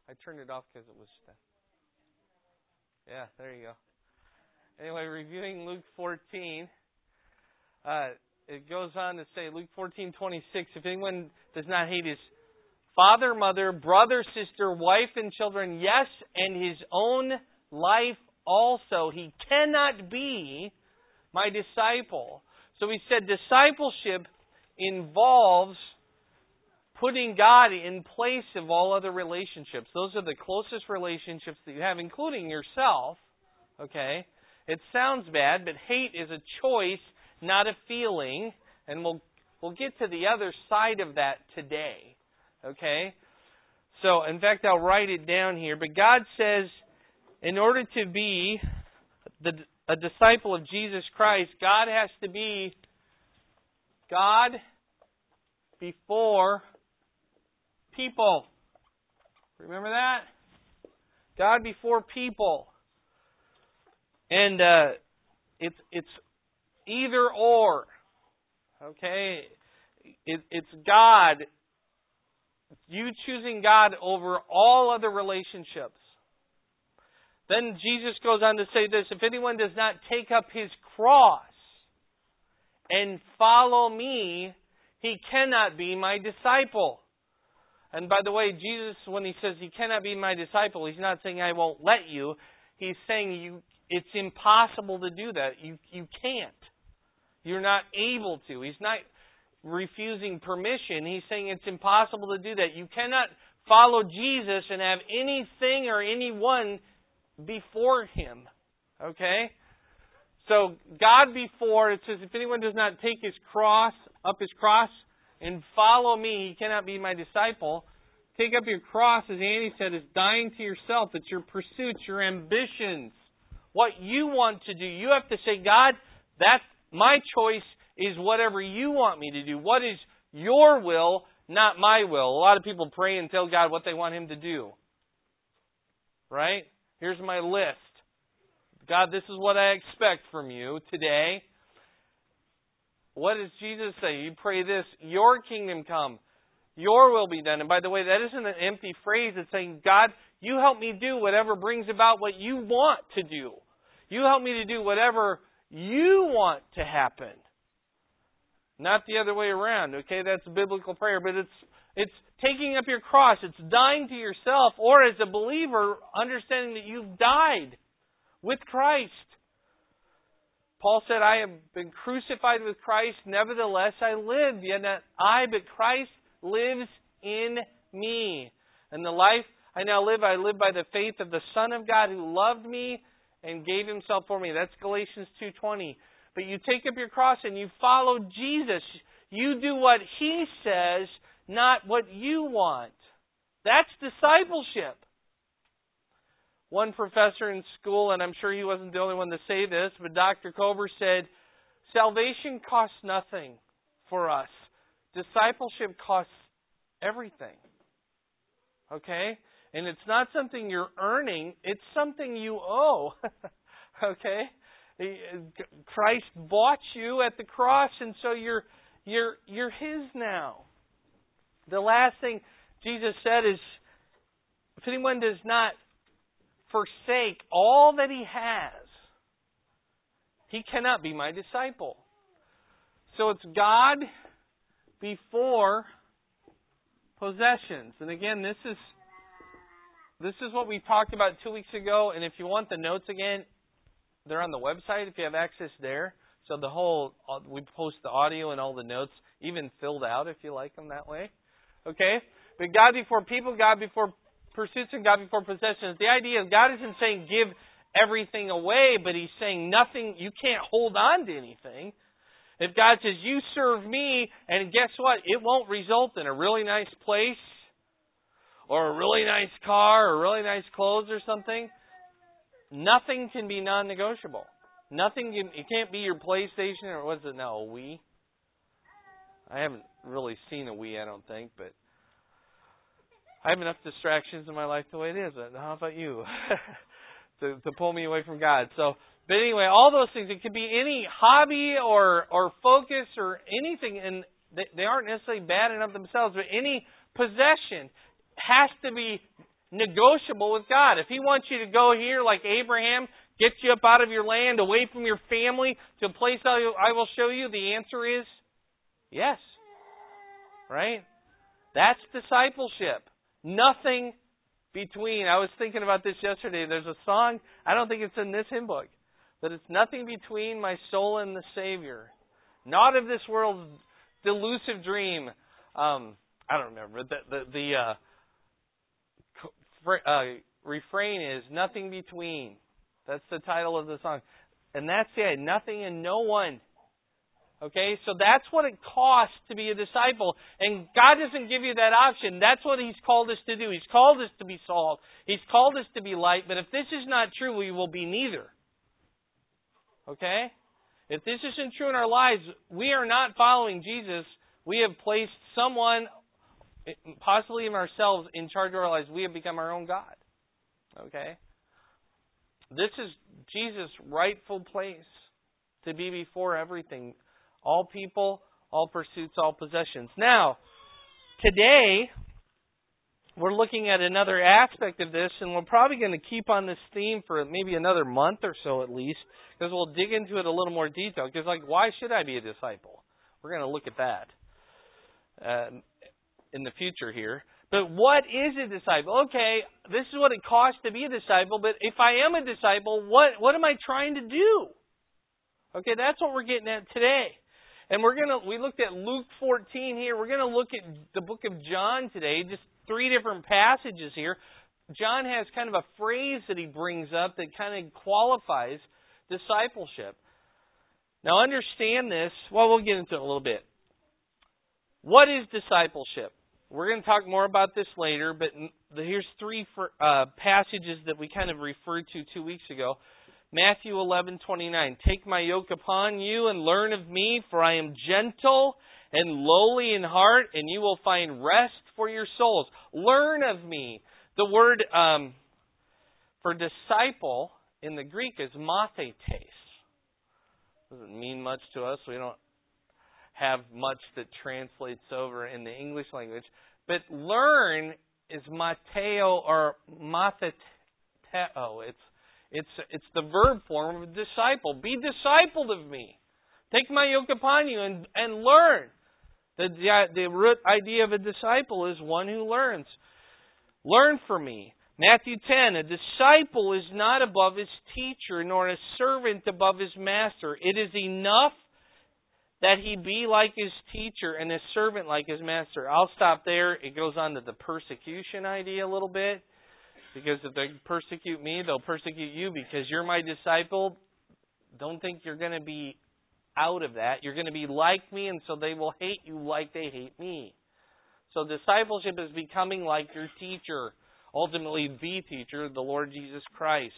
I turned it off because it was... Yeah, there you go. Anyway, reviewing Luke 14, it goes on to say, Luke 14:26, if anyone does not hate his father, mother, brother, sister, wife, and children, yes, and his own life also, he cannot be my disciple. So he said discipleship involves putting God in place of all other relationships. Those are the closest relationships that you have, including yourself. Okay? It sounds bad, but hate is a choice, not a feeling. And we'll get to the other side of that today. Okay? So, in fact, I'll write it down here. But God says, in order to be a disciple of Jesus Christ, God has to be God before people. Remember that? God before people. And it's either or. Okay? It's God. You choosing God over all other relationships. Then Jesus goes on to say this, if anyone does not take up his cross and follow me, he cannot be my disciple. And by the way, Jesus, when he says he cannot be my disciple, he's not saying I won't let you. He's saying it's impossible to do that. You can't. You're not able to. He's not refusing permission. He's saying it's impossible to do that. You cannot follow Jesus and have anything or anyone before Him. Okay? So, God before, it says, if anyone does not take his cross, and follow me, he cannot be my disciple. Take up your cross, as Andy said, is dying to yourself. It's your pursuits, your ambitions, what you want to do. You have to say, God, that's my choice is whatever you want me to do. What is your will, not my will? A lot of people pray and tell God what they want Him to do. Right? Here's my list. God, this is what I expect from you today. What does Jesus say? You pray this, your kingdom come, your will be done. And by the way, that isn't an empty phrase. It's saying, God, you help me do whatever brings about what you want to do. You help me to do whatever you want to happen. Not the other way around. Okay, that's a biblical prayer. But it's taking up your cross. It's dying to yourself. Or as a believer, understanding that you've died with Christ. Paul said, I have been crucified with Christ, nevertheless I live. Yet not I, but Christ lives in me. And the life I now live, I live by the faith of the Son of God who loved me and gave Himself for me. That's Galatians 2:20. But you take up your cross and you follow Jesus. You do what He says, not what you want. That's discipleship. One professor in school, and I'm sure he wasn't the only one to say this, but Dr. Kober said, salvation costs nothing for us. Discipleship costs everything. Okay? And it's not something you're earning, it's something you owe. Okay? Christ bought you at the cross, and so you're His now. The last thing Jesus said is, if anyone does not forsake all that he has, he cannot be my disciple. So it's God before possessions. And again, this is what we talked about 2 weeks ago. And if you want the notes again, they're on the website if you have access there. So we post the audio and all the notes, even filled out if you like them that way. Okay? But God before people, God before pursuits, and God before possessions. The idea is God isn't saying give everything away, but He's saying nothing, you can't hold on to anything. If God says, you serve me, and guess what? It won't result in a really nice place, or a really nice car, or really nice clothes or something. Nothing can be non-negotiable. It can't be your PlayStation, or what is it now, a Wii? I haven't really seen a Wii, I don't think, but I have enough distractions in my life the way it is. How about you? to pull me away from God. But anyway, all those things. It could be any hobby or focus or anything, and they aren't necessarily bad in of themselves. But any possession has to be negotiable with God. If He wants you to go here like Abraham, get you up out of your land, away from your family, to a place I will show you, the answer is yes. Right? That's discipleship. Nothing between. I was thinking about this yesterday. There's a song, I don't think it's in this hymn book, but it's nothing between my soul and the Savior. Not of this world's delusive dream. I don't remember. The refrain is nothing between. That's the title of the song. And that's it. Nothing and no one. Okay, so that's what it costs to be a disciple. And God doesn't give you that option. That's what He's called us to do. He's called us to be salt. He's called us to be light. But if this is not true, we will be neither. Okay? If this isn't true in our lives, we are not following Jesus. We have placed someone, possibly even ourselves, in charge of our lives. We have become our own God. Okay? This is Jesus' rightful place to be before everything. All people, all pursuits, all possessions. Now, today, we're looking at another aspect of this, and we're probably going to keep on this theme for maybe another month or so at least, because we'll dig into it a little more detail. Because, why should I be a disciple? We're going to look at that in the future here. But what is a disciple? Okay, this is what it costs to be a disciple, but if I am a disciple, what am I trying to do? Okay, that's what we're getting at today. And we looked at Luke 14 here. We're going to look at the book of John today, just 3 different passages here. John has kind of a phrase that he brings up that kind of qualifies discipleship. Now understand this. Well, we'll get into it a little bit. What is discipleship? We're going to talk more about this later, but here's 3 passages that we kind of referred to 2 weeks ago. Matthew 11:29. Take my yoke upon you and learn of me, for I am gentle and lowly in heart, and you will find rest for your souls. Learn of me. The word for disciple in the Greek is mathetes. Doesn't mean much to us. We don't have much that translates over in the English language. But learn is mateo or matheteo. It's the verb form of disciple. Be discipled of me. Take my yoke upon you and learn. The root idea of a disciple is one who learns. Learn from me. Matthew 10, a disciple is not above his teacher, nor a servant above his master. It is enough that he be like his teacher and a servant like his master. I'll stop there. It goes on to the persecution idea a little bit. Because if they persecute me, they'll persecute you because you're my disciple. Don't think you're going to be out of that. You're going to be like me, and so they will hate you like they hate me. So discipleship is becoming like your teacher, ultimately the teacher, the Lord Jesus Christ.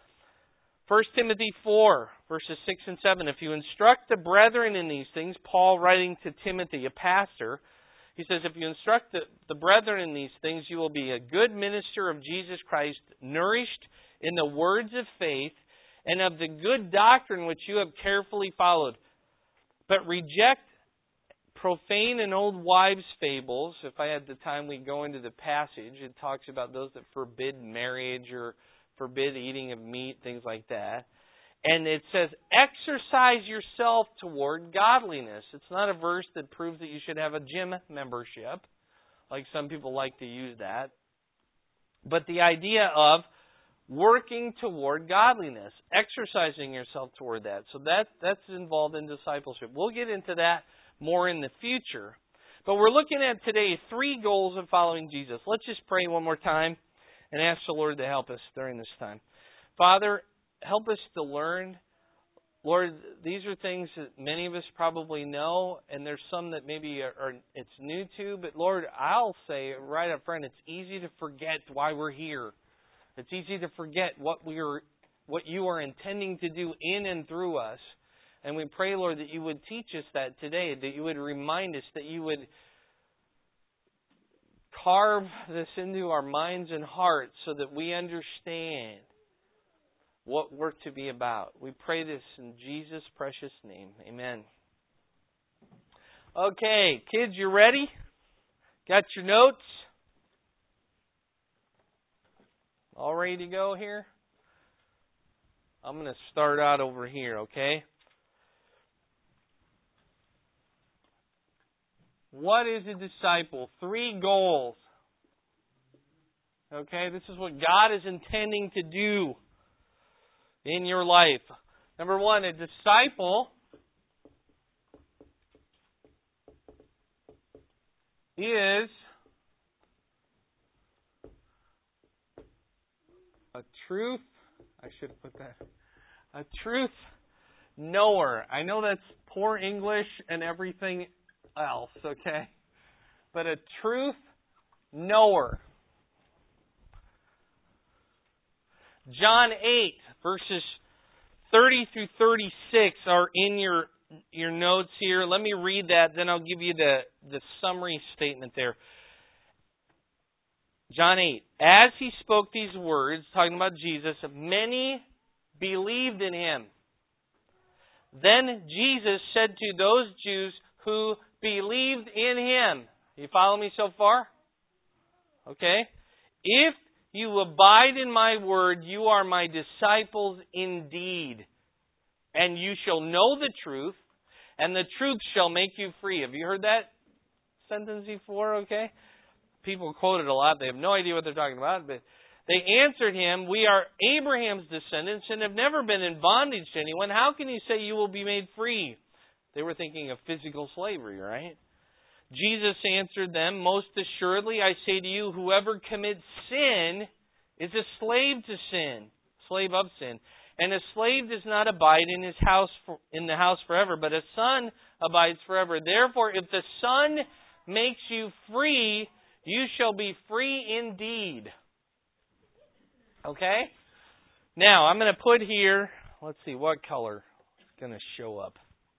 1 Timothy 4, verses 6 and 7. If you instruct the brethren in these things, Paul writing to Timothy, a pastor, he says, if you instruct the brethren in these things, you will be a good minister of Jesus Christ, nourished in the words of faith and of the good doctrine which you have carefully followed. But reject profane and old wives' fables. If I had the time, we'd go into the passage. It talks about those that forbid marriage or forbid eating of meat, things like that. And it says, exercise yourself toward godliness. It's not a verse that proves that you should have a gym membership, like some people like to use that. But the idea of working toward godliness, exercising yourself toward that. So that's involved in discipleship. We'll get into that more in the future. But we're looking at today 3 goals of following Jesus. Let's just pray one more time and ask the Lord to help us during this time. Father, help us to learn. Lord, these are things that many of us probably know, and there's some that maybe it's new to. But Lord, I'll say right up front, it's easy to forget why we're here. It's easy to forget what you are intending to do in and through us. And we pray, Lord, that you would teach us that today, that you would remind us, that you would carve this into our minds and hearts so that we understand what we're to be about. We pray this in Jesus' precious name. Amen. Okay, kids, you ready? Got your notes? All ready to go here? I'm going to start out over here, okay? What is a disciple? 3 goals. Okay, this is what God is intending to do in your life. Number 1, a disciple is a truth. I should have put that. A truth knower. I know that's poor English and everything else, okay? But a truth knower. John 8, verses 30 through 36 are in your notes here. Let me read that, then I'll give you the summary statement there. John 8, as he spoke these words, talking about Jesus, many believed in him. Then Jesus said to those Jews who believed in him. You follow me so far? Okay. If you abide in my word, you are my disciples indeed. And you shall know the truth, and the truth shall make you free. Have you heard that sentence before? Okay. People quote it a lot. They have no idea what they're talking about. But they answered him, we are Abraham's descendants and have never been in bondage to anyone. How can you say you will be made free? They were thinking of physical slavery, right? Jesus answered them, most assuredly I say to you, whoever commits sin is a slave to sin, slave of sin. And a slave does not abide in the house forever, but a son abides forever. Therefore, if the Son makes you free, you shall be free indeed. Okay? Now, I'm going to put here, let's see, what color is going to show up?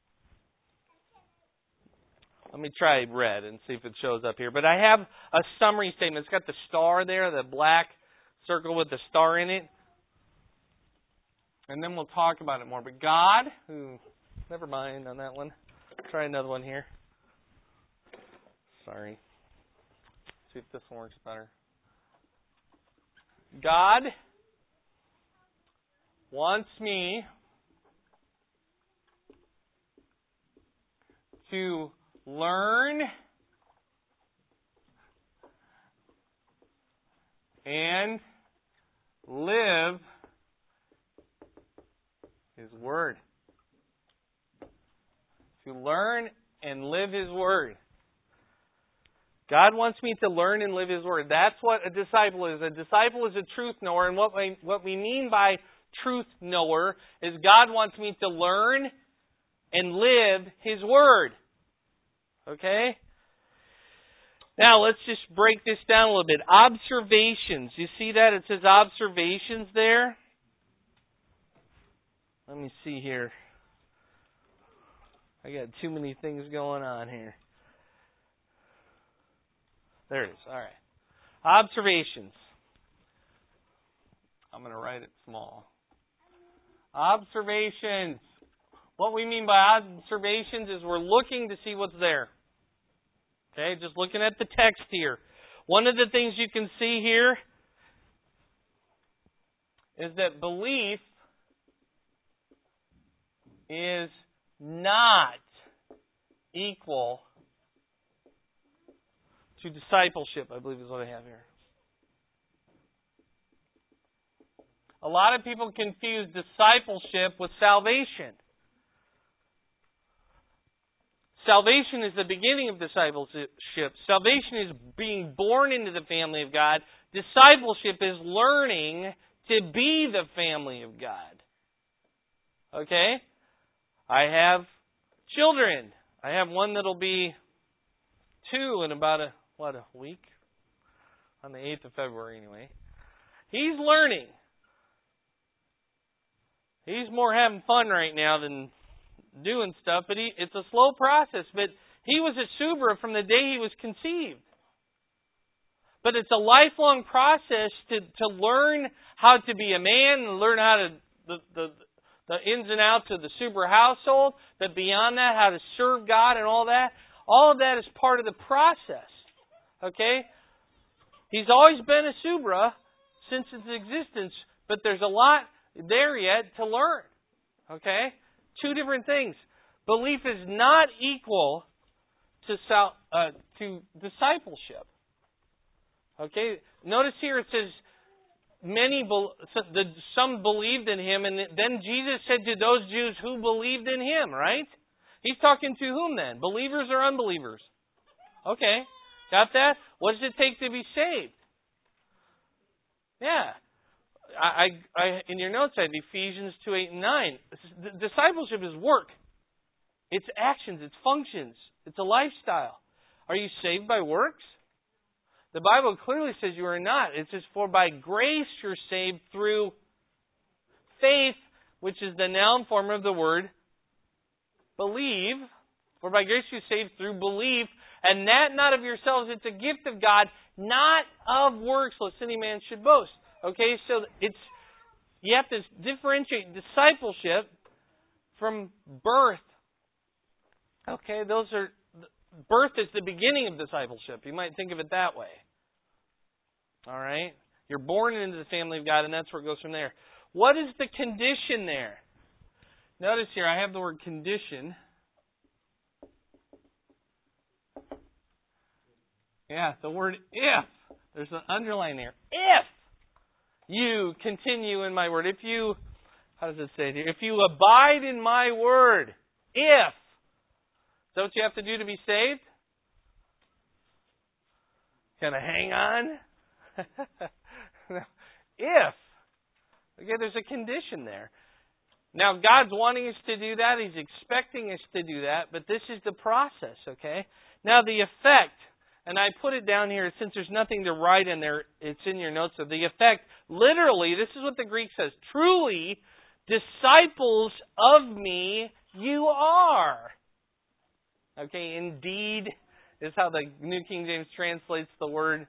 Let me try red and see if it shows up here. But I have a summary statement. It's got the star there, the black circle with the star in it. And then we'll talk about it more. But God, never mind on that one. Try another one here. Sorry. See if this one works better. God wants me to learn and live His Word. To learn and live His Word. God wants me to learn and live His Word. That's what a disciple is. A disciple is a truth knower. And what we mean by truth knower is God wants me to learn and live His Word. Okay? Now, let's just break this down a little bit. Observations. You see that? It says observations there. Let me see here. I got too many things going on here. There it is. All right. Observations. I'm going to write it small. Observations. What we mean by observations is we're looking to see what's there. Okay, just looking at the text here. One of the things you can see here is that belief is not equal to discipleship, I believe is what I have here. A lot of people confuse discipleship with salvation. Salvation is the beginning of discipleship. Salvation is being born into the family of God. Discipleship is learning to be the family of God. Okay? I have children. I have one that'll be 2 in about a week? On the 8th of February, anyway. He's learning. He's more having fun right now than doing stuff, but it's a slow process. But he was a Subra from the day he was conceived. But it's a lifelong process to learn how to be a man, and learn how to the ins and outs of the Subra household, but beyond that, how to serve God and all that. All of that is part of the process. Okay? He's always been a Subra since its existence, but there's a lot there yet to learn. Okay? Two different things. Belief is not equal to discipleship. Okay? Notice here it says, some believed in Him, and then Jesus said to those Jews who believed in Him, right? He's talking to whom then? Believers or unbelievers? Okay. Got that? What does it take to be saved? Yeah. I in your notes I had Ephesians 2:8 and 9. Discipleship is work. It's actions. It's functions. It's a lifestyle. Are you saved by works? The Bible clearly says you are not. It says, for by grace you're saved through faith, which is the noun form of the word believe. For by grace you're saved through belief, and that not of yourselves. It's a gift of God, not of works, lest any man should boast. Okay, so you have to differentiate discipleship from birth. Okay, birth is the beginning of discipleship. You might think of it that way. All right? You're born into the family of God, and that's where it goes from there. What is the condition there? Notice here, I have the word condition. Yeah, the word if. There's an underline there. If you continue in my word. If you, how does it say here? If you abide in my word. If. Is that what you have to do to be saved? Kind of hang on? If. Okay, there's a condition there. Now, God's wanting us to do that. He's expecting us to do that. But this is the process, okay? Now, the effect, and I put it down here since there's nothing to write in there. It's in your notes. So the effect, literally, this is what the Greek says. Truly, disciples of me you are. Okay, indeed is how the New King James translates the word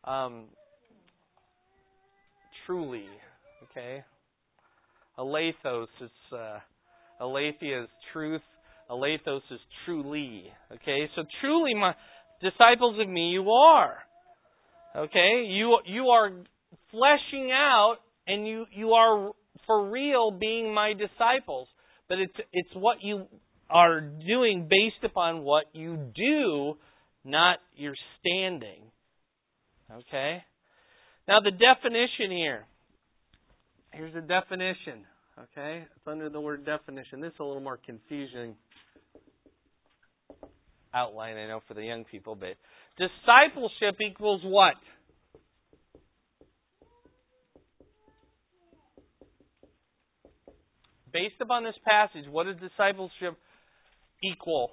truly. Okay, aleithos is aleithia is truth. Aleithos is truly. Okay, so truly, my disciples of me, you are. Okay, you are fleshing out, and you are for real being my disciples. But it's what you are doing based upon what you do, not your standing. Okay? Now the definition here. Here's the definition. Okay? It's under the word definition. This is a little more confusing outline, I know, for the young people, but discipleship equals what? Based upon this passage, what does discipleship equal?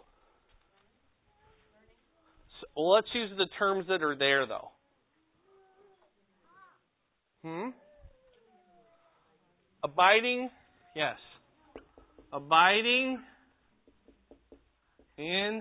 So, let's use the terms that are there, though. Abiding, yes. Abiding in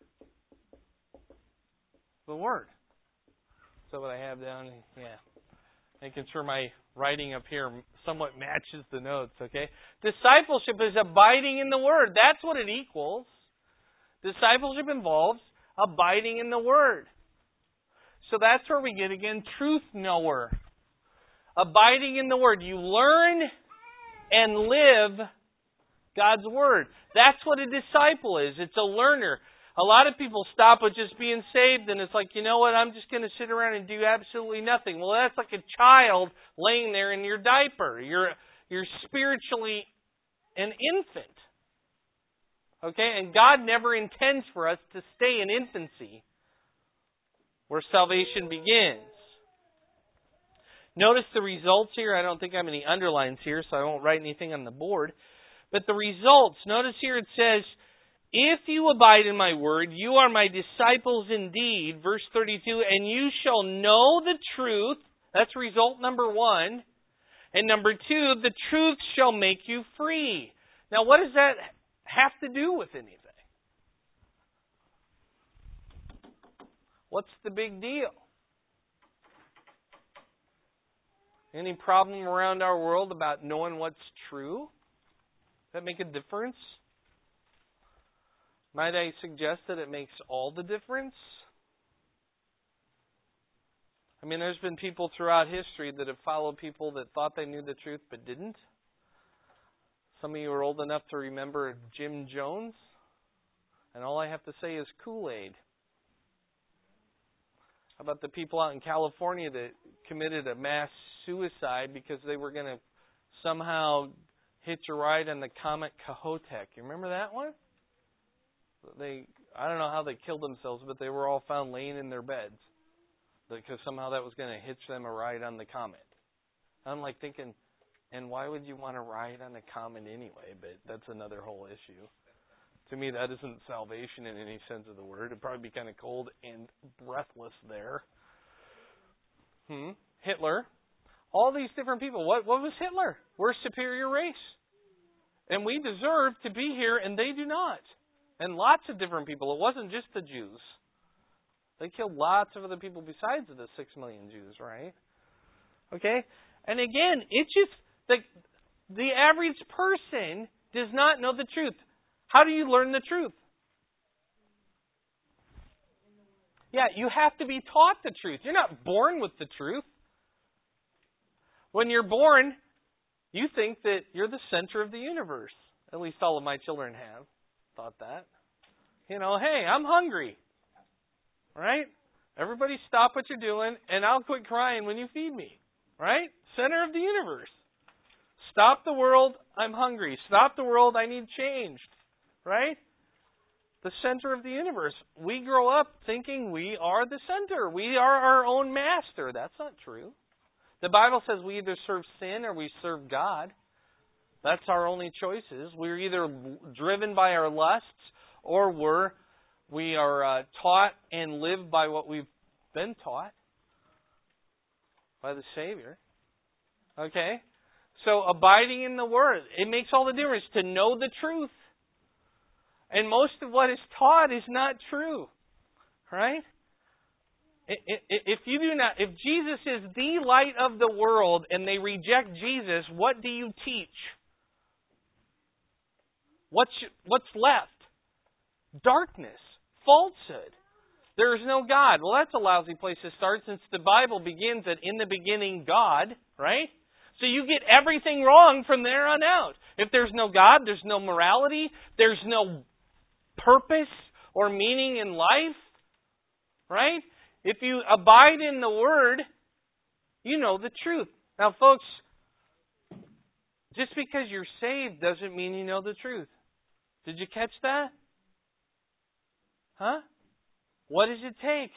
the Word. So what I have down, yeah. Making sure my writing up here somewhat matches the notes, okay? Discipleship is abiding in the Word. That's what it equals. Discipleship involves abiding in the Word. So that's where we get, again, truth knower. Abiding in the Word. You learn and live God's Word. That's what a disciple is. It's a learner. A lot of people stop with just being saved, and it's like, you know what, I'm just going to sit around and do absolutely nothing. Well, that's like a child laying there in your diaper. You're spiritually an infant. Okay? And God never intends for us to stay in infancy where salvation begins. Notice the results here. I don't think I have any underlines here, so I won't write anything on the board. But the results, notice here it says, if you abide in my word, you are my disciples indeed. Verse 32, and you shall know the truth. That's result number one. And number two, the truth shall make you free. Now, what does that have to do with anything? What's the big deal? Any problem around our world about knowing what's true? Does that make a difference? Might I suggest that it makes all the difference? I mean, there's been people throughout history that have followed people that thought they knew the truth but didn't. Some of you are old enough to remember Jim Jones. And all I have to say is Kool-Aid. How about the people out in California that committed a mass suicide because they were going to somehow hitch a ride on the Comet Kohoutek? You remember that one? I don't know how they killed themselves, but they were all found laying in their beds because somehow that was going to hitch them a ride on the Comet. I'm like thinking, and why would you want to ride on a Comet anyway? But that's another whole issue. To me, that isn't salvation in any sense of the word. It'd probably be kind of cold and breathless there. Hitler. All these different people. What was Hitler? We're a superior race. And we deserve to be here, and they do not. And lots of different people. It wasn't just the Jews. They killed lots of other people besides the 6 million Jews, right? Okay? And again, it's just the average person does not know the truth. How do you learn the truth? Yeah, you have to be taught the truth. You're not born with the truth. When you're born, you think that you're the center of the universe. At least all of my children have thought that. Hey, I'm hungry. Right? Everybody stop what you're doing, and I'll quit crying when you feed me. Right? Center of the universe. Stop the world, I'm hungry. Stop the world, I need changed. Right? The center of the universe. We grow up thinking we are the center. We are our own master. That's not true. The Bible says we either serve sin or we serve God. That's our only choices. We're either driven by our lusts or we are taught and live by what we've been taught by the Savior. Okay? So abiding in the Word, it makes all the difference to know the truth. And most of what is taught is not true. Right? If Jesus is the light of the world and they reject Jesus, what do you teach? What's left? Darkness. Falsehood. There is no God. Well, that's a lousy place to start since the Bible begins at in the beginning God, right? So you get everything wrong from there on out. If there's no God, there's no morality, there's no purpose or meaning in life, right? If you abide in the Word, you know the truth. Now, folks, just because you're saved doesn't mean you know the truth. Did you catch that? Huh? What does it take?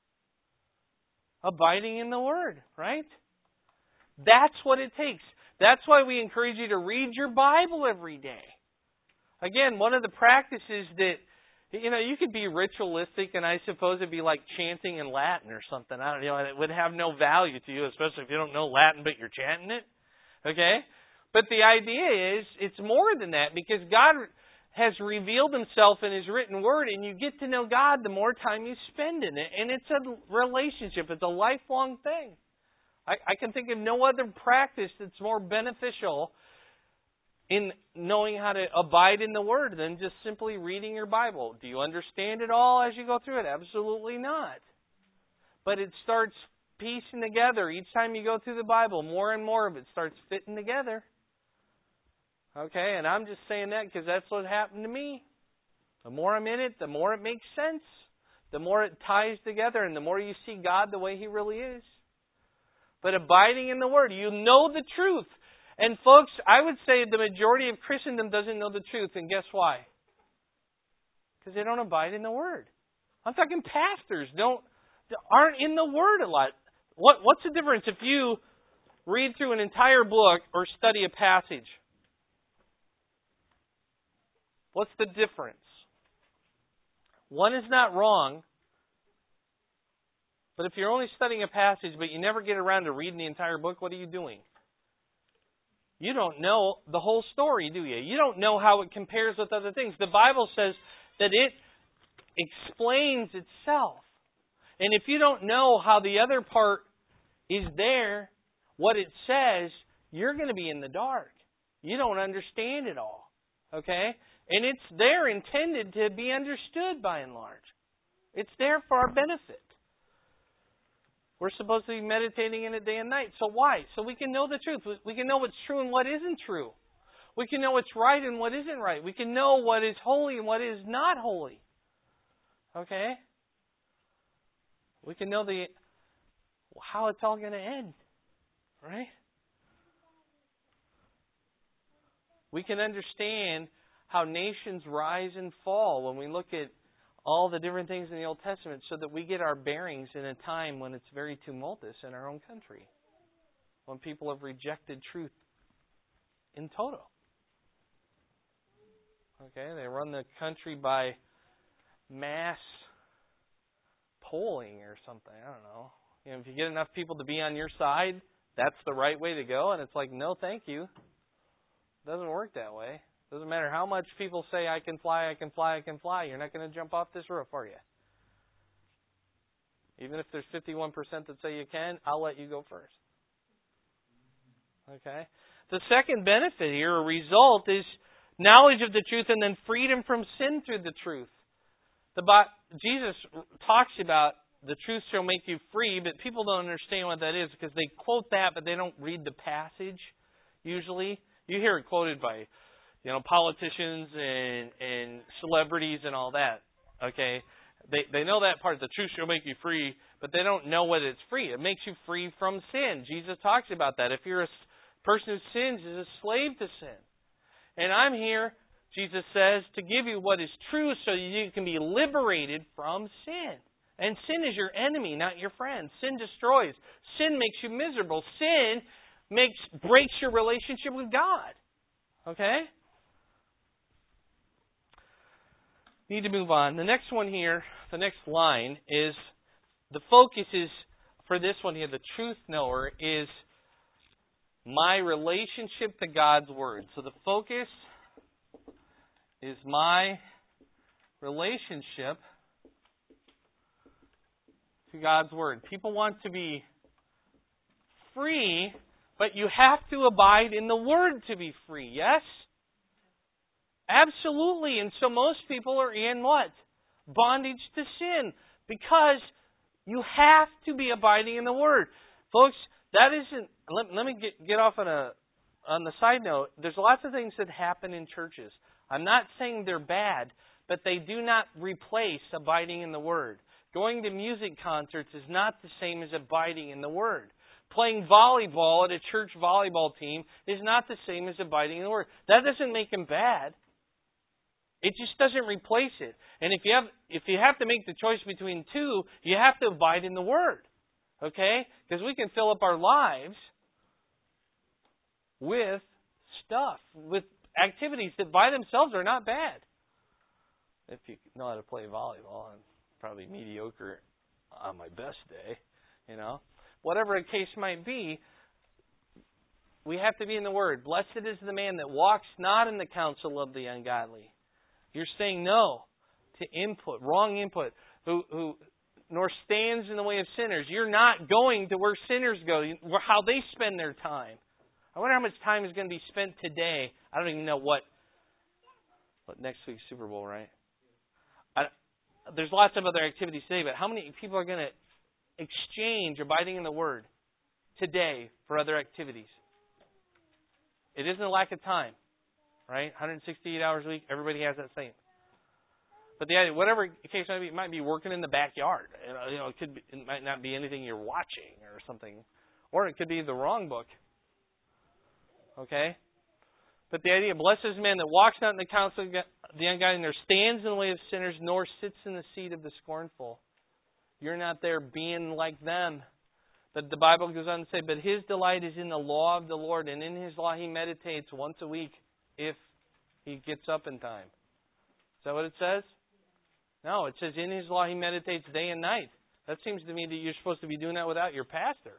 Abiding in the Word, right? That's what it takes. That's why we encourage you to read your Bible every day. Again, one of the practices that, you could be ritualistic, and I suppose it'd be like chanting in Latin or something. I don't know. It would have no value to you, especially if you don't know Latin, but you're chanting it. Okay? But the idea is, it's more than that, because God has revealed Himself in His written Word, and you get to know God the more time you spend in it. And it's a relationship. It's a lifelong thing. I can think of no other practice that's more beneficial in knowing how to abide in the Word than just simply reading your Bible. Do you understand it all as you go through it? Absolutely not. But it starts piecing together. Each time you go through the Bible, more and more of it starts fitting together. Okay, and I'm just saying that because that's what happened to me. The more I'm in it, the more it makes sense. The more it ties together, and the more you see God the way He really is. But abiding in the Word, you know the truth. And folks, I would say the majority of Christendom doesn't know the truth. And guess why? Because they don't abide in the Word. I'm talking pastors aren't in the Word a lot. What's the difference if you read through an entire book or study a passage? What's the difference? One is not wrong. But if you're only studying a passage but you never get around to reading the entire book, what are you doing? You don't know the whole story, do you? You don't know how it compares with other things. The Bible says that it explains itself. And if you don't know how the other part is there, what it says, you're going to be in the dark. You don't understand it all. Okay? And it's there intended to be understood by and large. It's there for our benefit. We're supposed to be meditating in it day and night. So why? So we can know the truth. We can know what's true and what isn't true. We can know what's right and what isn't right. We can know what is holy and what is not holy. Okay? We can know how it's all going to end. Right? We can understand how nations rise and fall when we look at all the different things in the Old Testament, so that we get our bearings in a time when it's very tumultuous in our own country, when people have rejected truth in toto. Okay, they run the country by mass polling or something. I don't know. If you get enough people to be on your side, that's the right way to go. And it's like, no, thank you. It doesn't work that way. Doesn't matter how much people say, I can fly, I can fly, I can fly. You're not going to jump off this roof, are you? Even if there's 51% that say you can, I'll let you go first. Okay? The second benefit here, or result, is knowledge of the truth and then freedom from sin through the truth. Jesus talks about the truth shall make you free, but people don't understand what that is because they quote that, but they don't read the passage usually. You hear it quoted by politicians and celebrities and all that. Okay? They know that part, the truth shall make you free, but they don't know what it's free. It makes you free from sin. Jesus talks about that. If you're a person who sins, is a slave to sin. And I'm here, Jesus says, to give you what is true so you can be liberated from sin. And sin is your enemy, not your friend. Sin destroys. Sin makes you miserable. Sin breaks your relationship with God. Okay? Need to move on. The next one here, the next line is, the focus is, for this one here, the truth knower, is my relationship to God's Word. So the focus is my relationship to God's Word. People want to be free, but you have to abide in the Word to be free, yes? Absolutely. And so most people are in what? Bondage to sin. Because you have to be abiding in the Word. Folks, that isn't... Let me get off on the side note. There's lots of things that happen in churches. I'm not saying they're bad, but they do not replace abiding in the Word. Going to music concerts is not the same as abiding in the Word. Playing volleyball at a church volleyball team is not the same as abiding in the Word. That doesn't make them bad. It just doesn't replace it. And if you have to make the choice between two, you have to abide in the Word. Okay? Because we can fill up our lives with stuff, with activities that by themselves are not bad. If you know how to play volleyball, I'm probably mediocre on my best day, Whatever the case might be, we have to be in the Word. Blessed is the man that walks not in the counsel of the ungodly. You're saying no to wrong input, who nor stands in the way of sinners. You're not going to where sinners go, how they spend their time. I wonder how much time is going to be spent today. I don't even know what next week's Super Bowl, right? There's lots of other activities today, but how many people are going to exchange abiding in the Word today for other activities? It isn't a lack of time, right? 168 hours a week, everybody has that same. But the idea, whatever the case might be, it might be working in the backyard. It might not be anything you're watching or something, or it could be the wrong book. Okay? But the idea, blessed is the man that walks not in the counsel of the ungodly, nor stands in the way of sinners, nor sits in the seat of the scornful. You're not there being like them. But the Bible goes on to say, but his delight is in the law of the Lord, and in his law he meditates once a week if he gets up in time. Is that what it says? No, it says in his law he meditates day and night. That seems to me that you're supposed to be doing that without your pastor.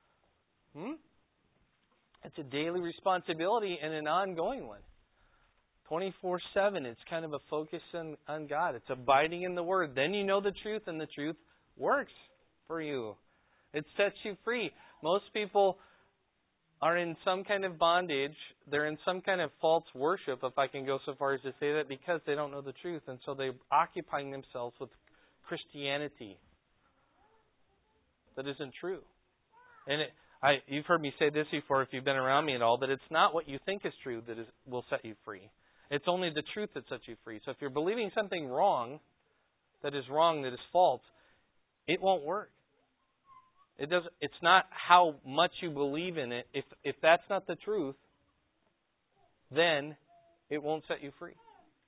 It's a daily responsibility and an ongoing one. 24/7, it's kind of a focus on God. It's abiding in the Word. Then you know the truth, and the truth works for you. It sets you free. Most people are in some kind of bondage. They're in some kind of false worship, if I can go so far as to say that, because they don't know the truth. And so they're occupying themselves with Christianity. that isn't true. And you've heard me say this before if you've been around me at all, that it's not what you think is true that will set you free. It's only the truth that sets you free. So if you're believing something wrong, that is false, it won't work. It's not how much you believe in it. If that's not the truth, then it won't set you free.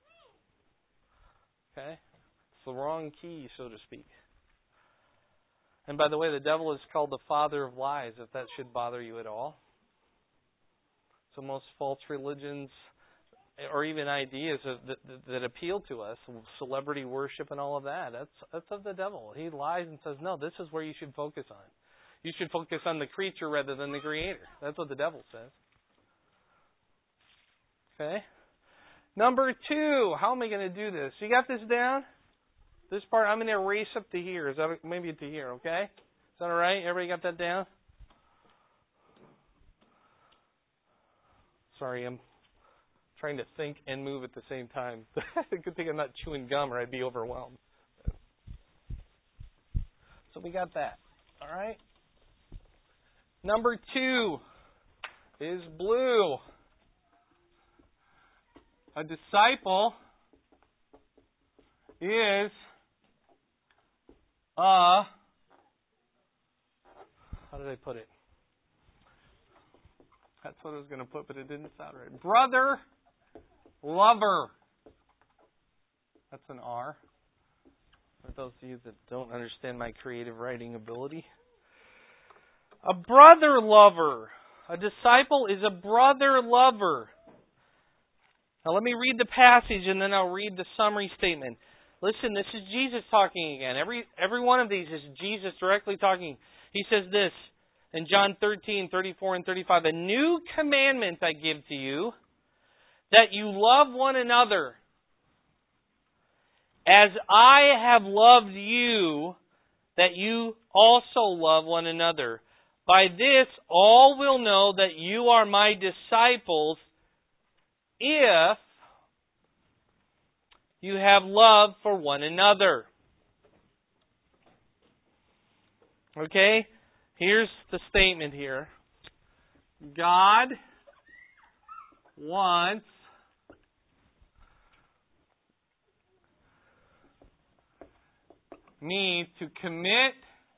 Okay? It's the wrong key, so to speak. And by the way, the devil is called the father of lies, if that should bother you at all. So most false religions, or even ideas that appeal to us, celebrity worship and all of that, that's of the devil. He lies and says, no, this is where you should focus on. You should focus on the creature rather than the Creator. That's what the devil says. Okay? Number 2, how am I going to do this? You got this down? This part, I'm going to erase up to here. Is that maybe to here, okay? Is that all right? Everybody got that down? Sorry, I'm trying to think and move at the same time. Good thing I'm not chewing gum or I'd be overwhelmed. So we got that. All right? Number 2 is blue. A disciple is how did I put it? That's what I was going to put, but it didn't sound right. Brother, lover. That's an R. For those of you that don't understand my creative writing ability. A brother lover. A disciple is a brother lover. Now let me read the passage and then I'll read the summary statement. Listen, this is Jesus talking again. Every one of these is Jesus directly talking. He says this in John 13:34 and 35. A new commandment I give to you, that you love one another. As I have loved you, that you also love one another. By this all will know that you are my disciples, if you have love for one another. Okay? Here's the statement here. God wants me to commit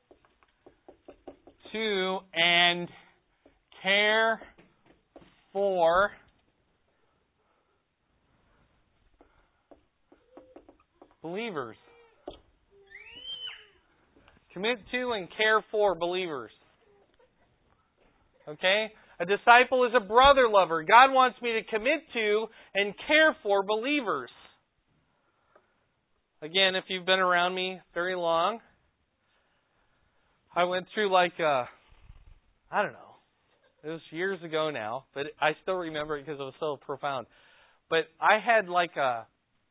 to and care for believers. Commit to and care for believers. Okay? A disciple is a brother lover. God wants me to commit to and care for believers. Again, if you've been around me very long, I went through I don't know. It was years ago now, but I still remember it because it was so profound. But I had a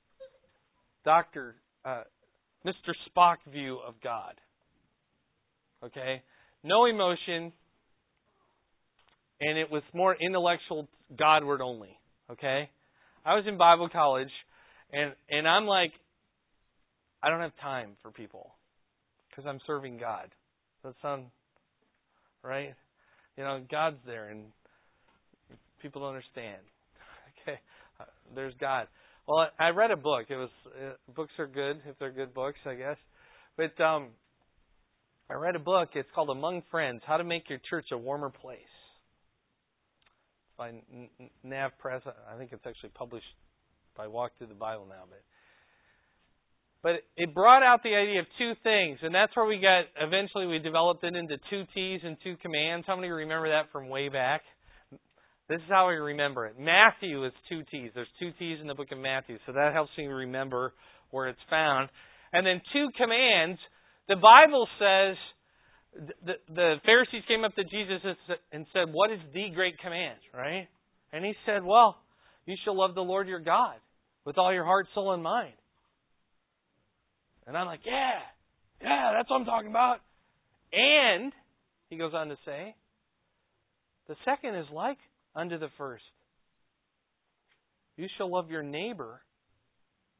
Mr. Spock view of God. Okay? No emotion, and it was more intellectual, Godward only. Okay? I was in Bible college, and I'm like, I don't have time for people because I'm serving God. Does that sound right? God's there, and people don't understand. Okay? There's God. Well, I read a book. Books are good if they're good books, I guess. But I read a book. It's called Among Friends: How to Make Your Church a Warmer Place. It's by Nav Press. I think it's actually published by Walk Through the Bible now. But it brought out the idea of two things, and that's where eventually we developed it into 2 T's and 2 commands. How many remember that from way back? This is how we remember it. Matthew is 2 T's. There's 2 T's in the book of Matthew, so that helps me remember where it's found. And then 2 commands. The Bible says, the Pharisees came up to Jesus and said, what is the great command, right? And he said, well, you shall love the Lord your God with all your heart, soul, and mind. And I'm like, yeah, that's what I'm talking about. And, he goes on to say, the second is like unto the first. You shall love your neighbor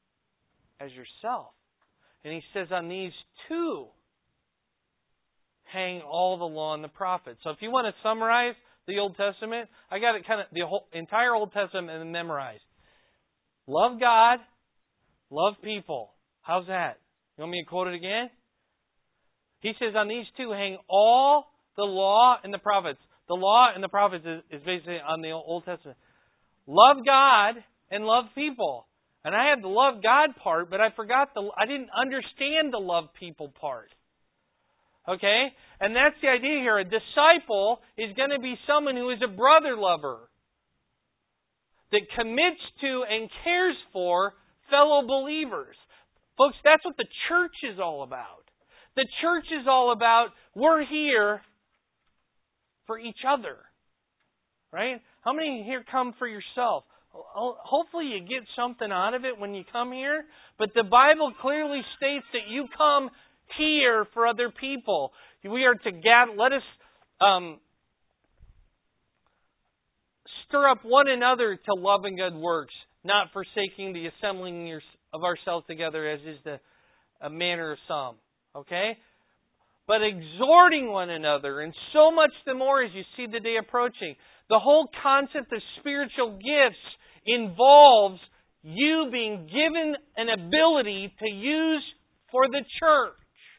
as yourself. And he says on these 2 hang all the law and the prophets. So if you want to summarize the Old Testament, I got it kind of the whole entire Old Testament memorized. Love God, love people. How's that? You want me to quote it again? He says on these two hang all the law and the prophets. The law and the prophets is basically on the Old Testament. Love God and love people. And I had the love God part, but I didn't understand the love people part. Okay? And that's the idea here. A disciple is going to be someone who is a brother lover, that commits to and cares for fellow believers. Folks, that's what the church is all about. The church is all about, we're here for each other. Right? How many here come for yourself? Hopefully you get something out of it when you come here. But the Bible clearly states that you come here for other people. We are to gather. Let us stir up one another to love and good works, not forsaking the assembling of ourselves together, as is the manner of some. Okay? But exhorting one another, and so much the more as you see the day approaching. The whole concept of spiritual gifts involves you being given an ability to use for the church.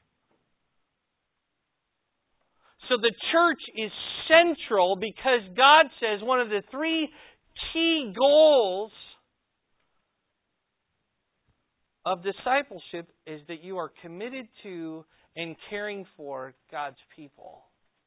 So the church is central because God says one of the three key goals of discipleship is that you are committed to and caring for God's people.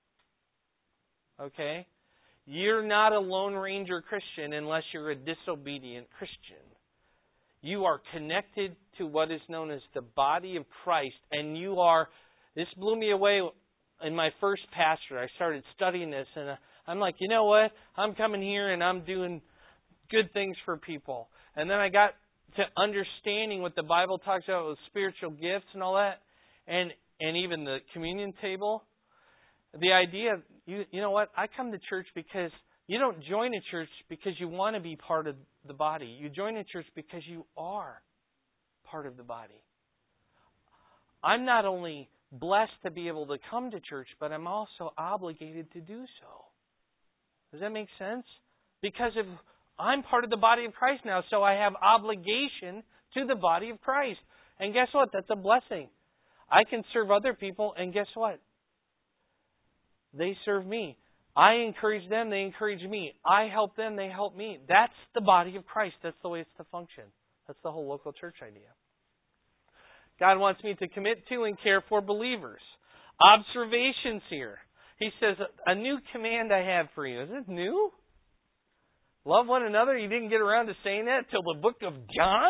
Okay? You're not a Lone Ranger Christian unless you're a disobedient Christian. You are connected to what is known as the body of Christ, and you are, this blew me away in my first pastorate. I started studying this, and I'm like, you know what? I'm coming here and I'm doing good things for people. And then I got to understanding what the Bible talks about with spiritual gifts and all that, and even the communion table. The idea, you know what? I come to church because you don't join a church because you want to be part of the body. You join a church because you are part of the body. I'm not only blessed to be able to come to church, but I'm also obligated to do so. Does that make sense? Because I'm part of the body of Christ now, so I have obligation to the body of Christ. And guess what? That's a blessing. I can serve other people, and guess what? They serve me. I encourage them, they encourage me. I help them, they help me. That's the body of Christ. That's the way it's to function. That's the whole local church idea. God wants me to commit to and care for believers. Observations here. He says, a new command I have for you. Is it new? Love one another. You didn't get around to saying that till the book of John?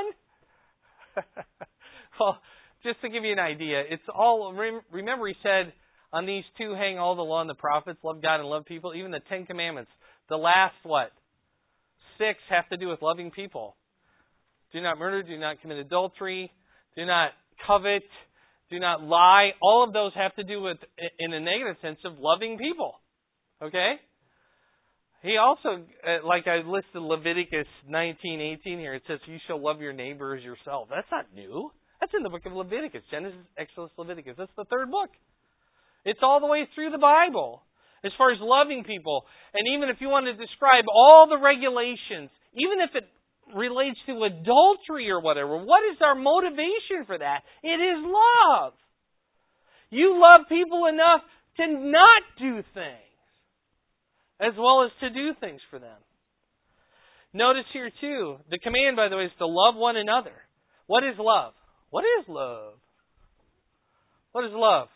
Well, just to give you an idea, it's all, remember he said, on these two hang all the law and the prophets, love God and love people, even the 10 Commandments. The last, 6 have to do with loving people. Do not murder, do not commit adultery, do not covet, do not lie. All of those have to do with, in a negative sense, of loving people. Okay? He also, like I listed Leviticus 19:18 here, it says, you shall love your neighbor as yourself. That's not new. That's in the book of Leviticus. Genesis, Exodus, Leviticus. That's the third book. It's all the way through the Bible as far as loving people. And even if you want to describe all the regulations, even if it relates to adultery or whatever, what is our motivation for that? It is love. You love people enough to not do things as well as to do things for them. Notice here too, the command, by the way, is to love one another. What is love? What is love? What is love?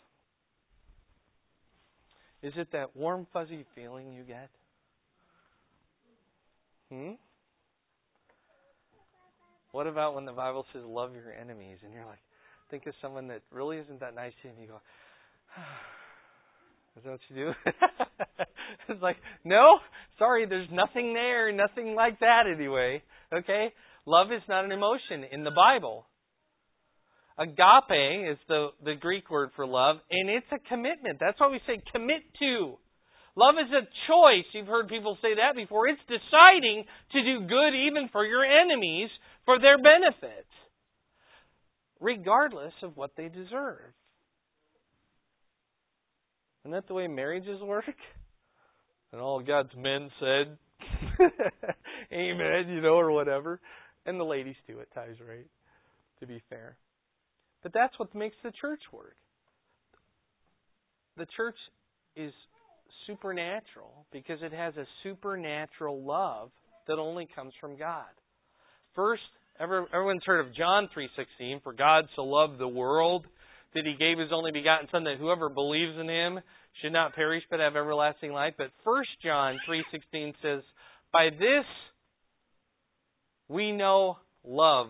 Is it that warm, fuzzy feeling you get? What about when the Bible says love your enemies and you're like, think of someone that really isn't that nice to you and you go, is that what you do? It's like, no, sorry, there's nothing there, nothing like that anyway. Okay? Love is not an emotion in the Bible. Agape is the Greek word for love, and it's a commitment. That's why we say commit to. Love is a choice. You've heard people say that before. It's deciding to do good even for your enemies for their benefit, regardless of what they deserve. Isn't that the way marriages work? And all God's men said, amen, or whatever. And the ladies too at times, right? To be fair. But that's what makes the church work. The church is supernatural because it has a supernatural love that only comes from God. First, everyone's heard of John 3:16, for God so loved the world that He gave His only begotten Son, that whoever believes in Him should not perish but have everlasting life. But 1 John 3:16 says, by this we know love.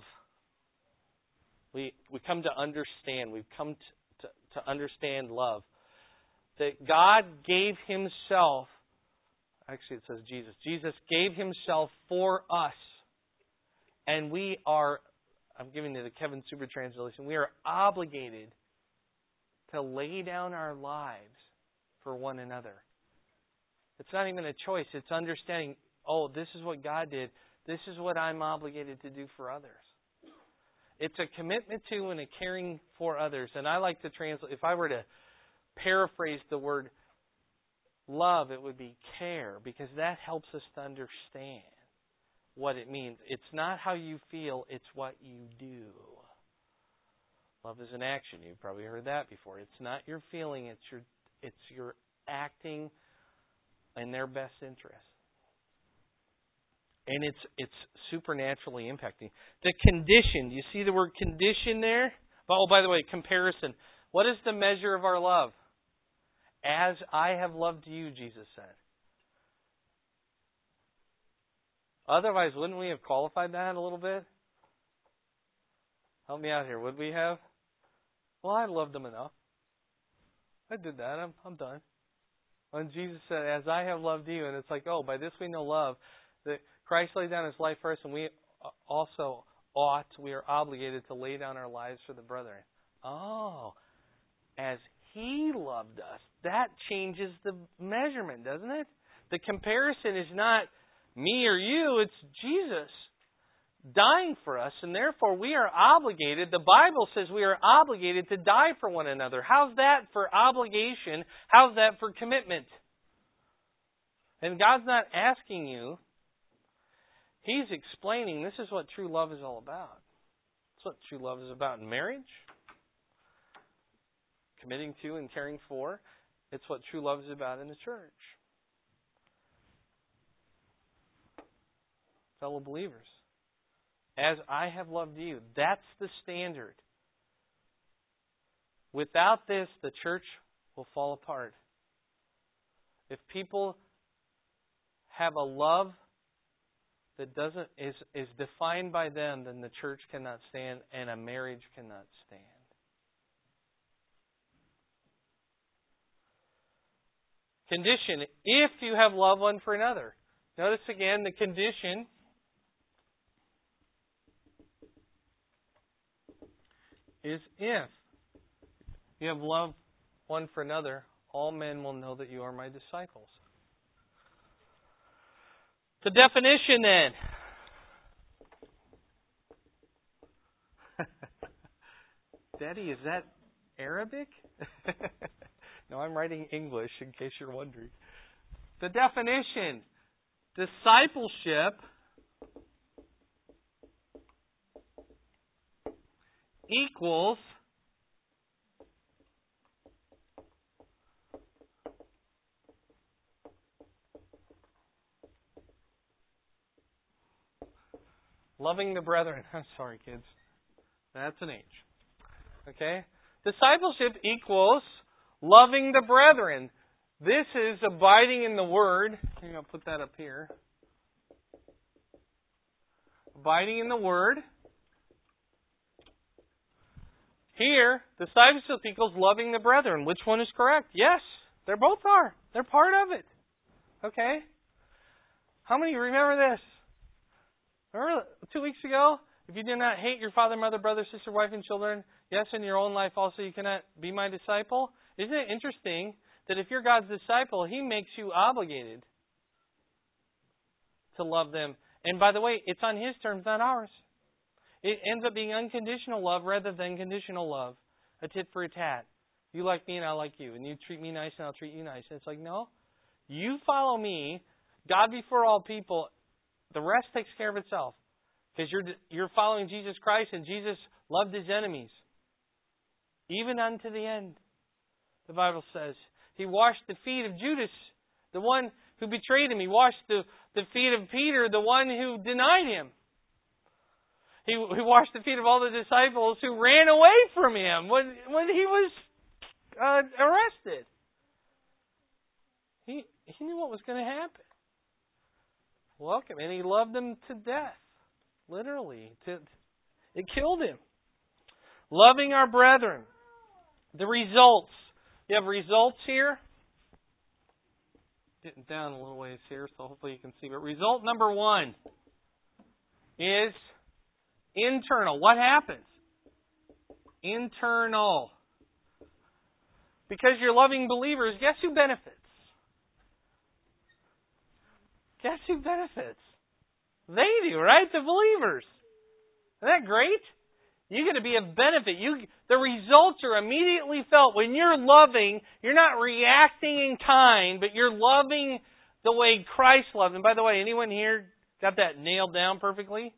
We come to understand. We've come to understand love. That God gave Himself, actually it says Jesus. Jesus gave Himself for us. And we are, I'm giving you the Kevin Super translation, we are obligated to lay down our lives for one another. It's not even a choice. It's understanding, oh, this is what God did. This is what I'm obligated to do for others. It's a commitment to and a caring for others. And I like to translate, if I were to paraphrase the word love, it would be care, because that helps us to understand what it means. It's not how you feel, it's what you do. Love is an action. You've probably heard that before. It's not your feeling, it's your acting in their best interest. And it's supernaturally impacting. The condition, do you see the word condition there? Oh, by the way, comparison. What is the measure of our love? As I have loved you, Jesus said. Otherwise, wouldn't we have qualified that a little bit? Help me out here. Would we have? Well, I loved them enough. I did that. I'm done. When Jesus said, as I have loved you, and it's like, oh, by this we know love, that Christ laid down His life for us, and we also we are obligated to lay down our lives for the brethren. Oh, as He loved us. That changes the measurement, doesn't it? The comparison is not me or you, it's Jesus dying for us, and therefore we are obligated. The Bible says we are obligated to die for one another. How's that for obligation? How's that for commitment? And God's not asking you. He's explaining this is what true love is all about. It's what true love is about in marriage. Committing to and caring for. It's what true love is about in the church. Fellow believers. As I have loved you. That's the standard. Without this, the church will fall apart. If people have a love that is defined by them, then the church cannot stand and a marriage cannot stand. Condition, if you have love one for another. Notice again the condition. Is if you have love one for another, all men will know that you are my disciples. The definition then. Daddy, is that Arabic? No, I'm writing English in case you're wondering. The definition. Discipleship equals loving the brethren. I'm sorry, kids. That's an H. Okay? Discipleship equals loving the brethren. This is abiding in the Word. Here, I'll put that up here. Abiding in the Word. Here, discipleship equals loving the brethren. Which one is correct? Yes, they both are. They're part of it. Okay? How many remember this? Remember 2 weeks ago? If you do not hate your father, mother, brother, sister, wife, and children, yes, in your own life also you cannot be my disciple. Isn't it interesting that if you're God's disciple, He makes you obligated to love them. And by the way, it's on His terms, not ours. It ends up being unconditional love rather than conditional love. A tit for a tat. You like me and I like you. And you treat me nice and I'll treat you nice. And it's like, no. You follow me, God before all people. The rest takes care of itself. Because you're following Jesus Christ, and Jesus loved His enemies. Even unto the end, the Bible says. He washed the feet of Judas, the one who betrayed Him. He washed the feet of Peter, the one who denied Him. He washed the feet of all the disciples who ran away from Him when He was arrested. He knew what was going to happen. Welcome. And He loved them to death. Literally. It killed Him. Loving our brethren. The results. You have results here. Getting down a little ways here, so hopefully you can see. But result number 1 is internal. What happens? Internal. Because you're loving believers, guess who benefits? Guess who benefits? They do, right? The believers. Isn't that great? You're going to be a benefit. The results are immediately felt. When you're loving, you're not reacting in kind, but you're loving the way Christ loved. And by the way, anyone here got that nailed down perfectly?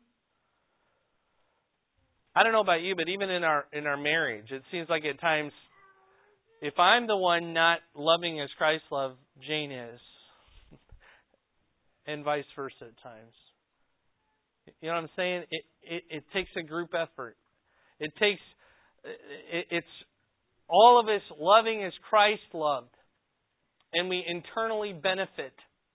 I don't know about you, but even in our marriage, it seems like at times, if I'm the one not loving as Christ loved, Jane is. And vice versa at times. You know what I'm saying? It takes a group effort. It's all of us loving as Christ loved. And we internally benefit.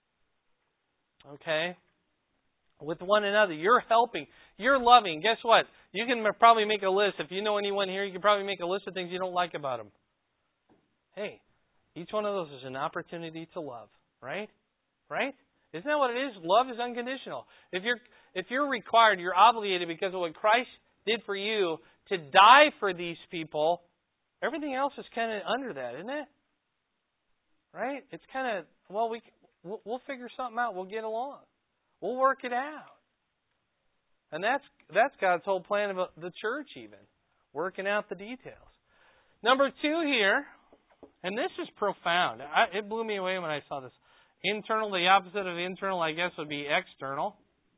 Okay? With one another. You're helping. You're loving. Guess what? You can probably make a list. If you know anyone here, you can probably make a list of things you don't like about them. Hey, each one of those is an opportunity to love. Right? Right? Isn't that what it is? Love is unconditional. If you're required, you're obligated because of what Christ did for you to die for these people, everything else is kind of under that, isn't it? Right? It's kind of, well, we'll figure something out. We'll get along. We'll work it out. And that's God's whole plan of the church even, working out the details. Number 2 here, and this is profound. It blew me away when I saw this. Internal, the opposite of internal, I guess, would be external.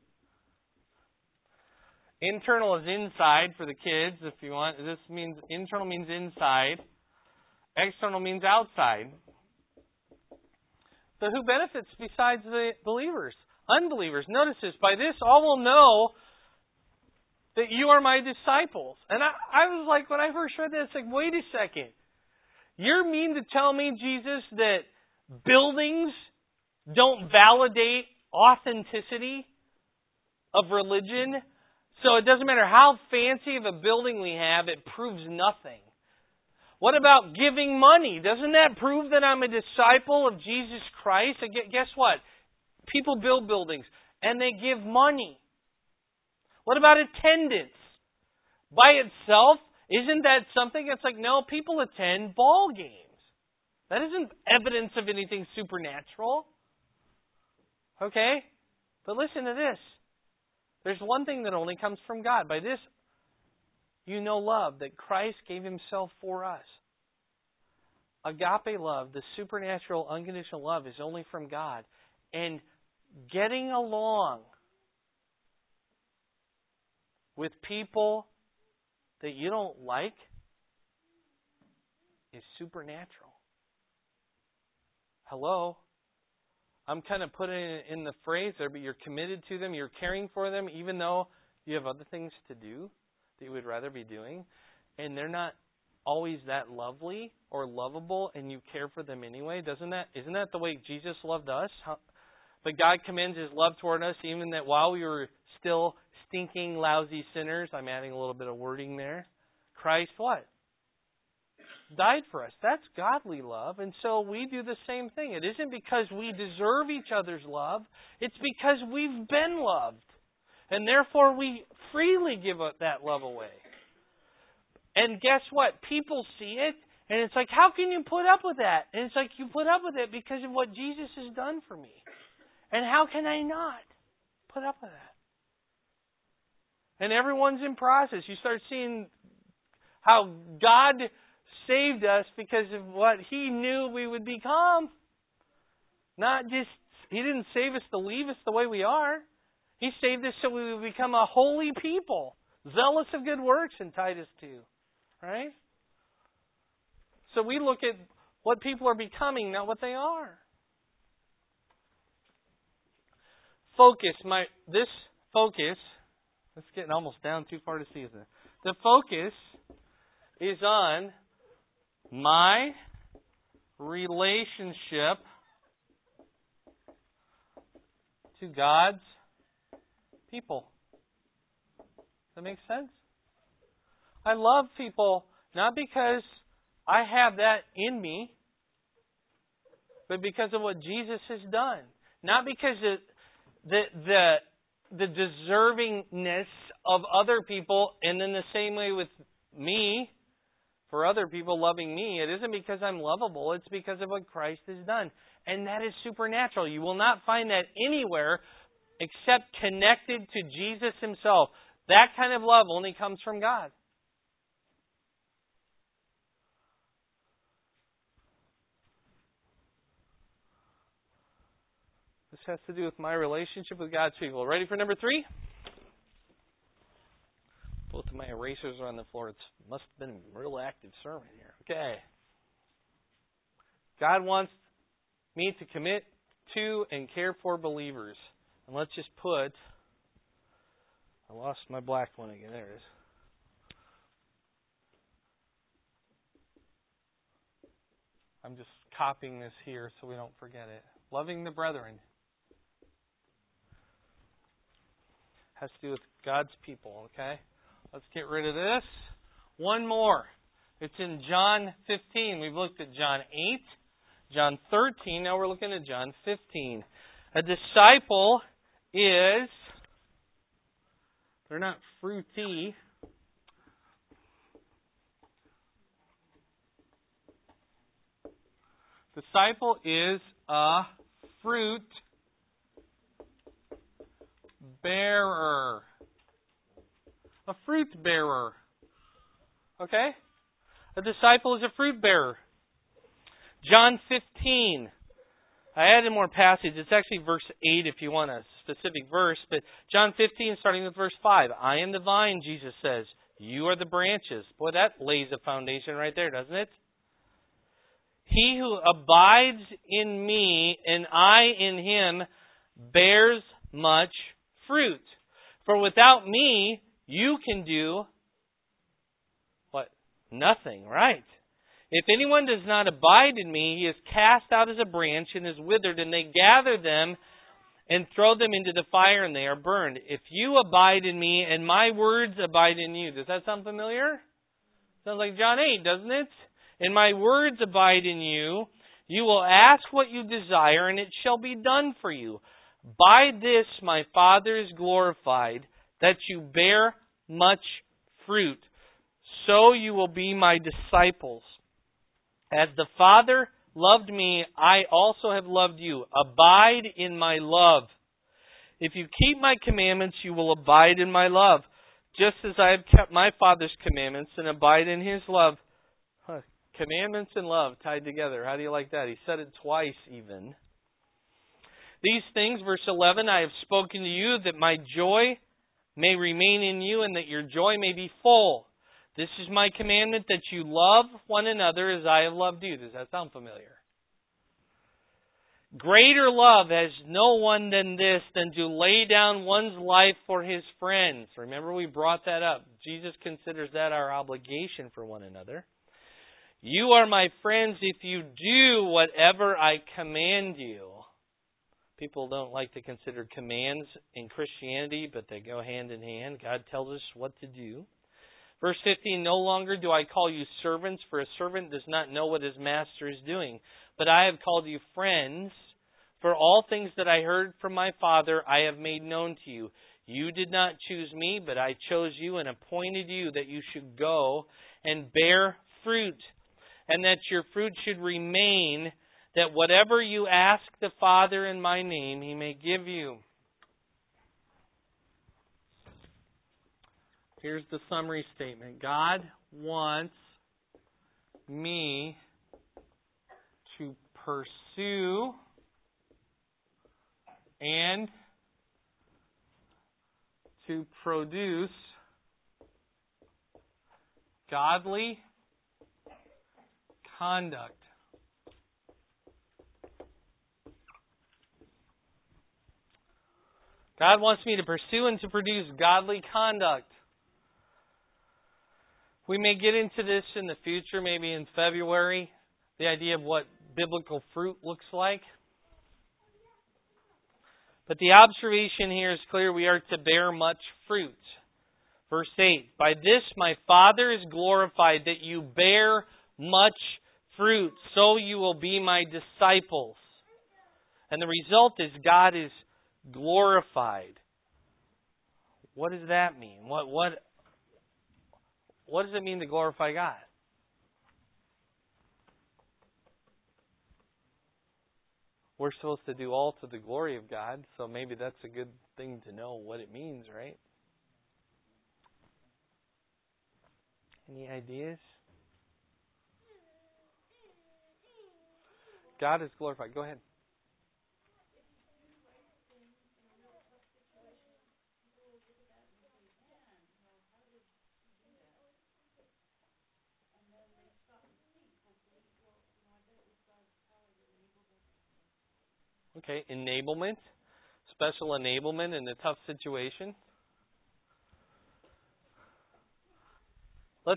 Internal is inside for the kids, if you want. Internal means inside. External means outside. So who benefits besides the believers? Unbelievers. Notice this. By this, all will know that you are my disciples. And I was like, when I first read that, it's like, wait a second. You mean to tell me, Jesus, that buildings don't validate authenticity of religion? So it doesn't matter how fancy of a building we have, it proves nothing. What about giving money? Doesn't that prove that I'm a disciple of Jesus Christ? And guess what? People build buildings and they give money. What about attendance? By itself, isn't that something? It's like, no, people attend ball games. That isn't evidence of anything supernatural. Okay? But listen to this. There's one thing that only comes from God. By this, you know love, that Christ gave Himself for us. Agape love, the supernatural, unconditional love, is only from God. And getting along with people that you don't like is supernatural. Hello? I'm kind of putting it in the phrase there, but you're committed to them, you're caring for them, even though you have other things to do that you would rather be doing, and they're not always that lovely or lovable, and you care for them anyway. Isn't that the way Jesus loved us? But God commends His love toward us, even that while we were still stinking, lousy sinners, I'm adding a little bit of wording there, Christ what? Died for us. That's godly love. And so we do the same thing. It isn't because we deserve each other's love. It's because we've been loved. And therefore we freely give that love away. And guess what? People see it. And it's like, how can you put up with that? And it's like, you put up with it because of what Jesus has done for me. And how can I not put up with that? And everyone's in process. You start seeing how God saved us because of what He knew we would become. Not just, He didn't save us to leave us the way we are. He saved us so we would become a holy people, zealous of good works in Titus 2. Right? So we look at what people are becoming, not what they are. This focus, it's getting almost down too far to see, isn't it? The focus is on my relationship to God's people. Does that make sense? I love people not because I have that in me, but because of what Jesus has done. Not because the deservingness of other people, and in the same way with me, for other people loving me, it isn't because I'm lovable, it's because of what Christ has done. And that is supernatural. You will not find that anywhere except connected to Jesus Himself. That kind of love only comes from God. This has to do with my relationship with God's people. Ready for number 3? Both of my erasers are on the floor. It must have been a real active sermon here. Okay. God wants me to commit to and care for believers. And let's just put... I lost my black one again. There it is. I'm just copying this here so we don't forget it. Loving the brethren has to do with God's people, okay? Let's get rid of this. One more. It's in John 15. We've looked at John 8, John 13. Now we're looking at John 15. A disciple is, they're not fruity. Disciple is a fruit bearer. A fruit bearer. Okay? A disciple is a fruit bearer. John 15. I added more passage. It's actually verse 8 if you want a specific verse. But John 15, starting with verse 5. I am the vine, Jesus says. You are the branches. Boy, that lays a foundation right there, doesn't it? He who abides in me and I in him bears much fruit. For without me, you can do what? Nothing, right? If anyone does not abide in me, he is cast out as a branch and is withered, and they gather them and throw them into the fire, and they are burned. If you abide in me and my words abide in you. Does that sound familiar? Sounds like John 8, doesn't it? And my words abide in you. You will ask what you desire, and it shall be done for you. By this my Father is glorified, that you bear much fruit. So you will be my disciples. As the Father loved me, I also have loved you. Abide in my love. If you keep my commandments, you will abide in my love, just as I have kept my Father's commandments and abide in His love. Commandments and love tied together. How do you like that? He said it twice even. These things, verse 11, I have spoken to you that my joy may remain in you and that your joy may be full. This is my commandment, that you love one another as I have loved you. Does that sound familiar? Greater love has no one than this, than to lay down one's life for his friends. Remember, we brought that up. Jesus considers that our obligation for one another. You are my friends if you do whatever I command you. People don't like to consider commands in Christianity, but they go hand in hand. God tells us what to do. Verse 15, no longer do I call you servants, for a servant does not know what his master is doing. But I have called you friends, for all things that I heard from my Father I have made known to you. You did not choose me, but I chose you and appointed you that you should go and bear fruit, and that your fruit should remain, that whatever you ask the Father in my name, He may give you. Here's the summary statement. God wants me to pursue and to produce godly conduct. God wants me to pursue and to produce godly conduct. We may get into this in the future, maybe in February, the idea of what biblical fruit looks like. But the observation here is clear. We are to bear much fruit. Verse 8, by this my Father is glorified, that you bear much fruit, so you will be my disciples. And the result is God is glorified. What does that mean? What does it mean to glorify God? We're supposed to do all to the glory of God, so maybe that's a good thing to know what it means, right? Any ideas? God is glorified. Go ahead. Okay, enablement, special enablement in a tough situation. Let's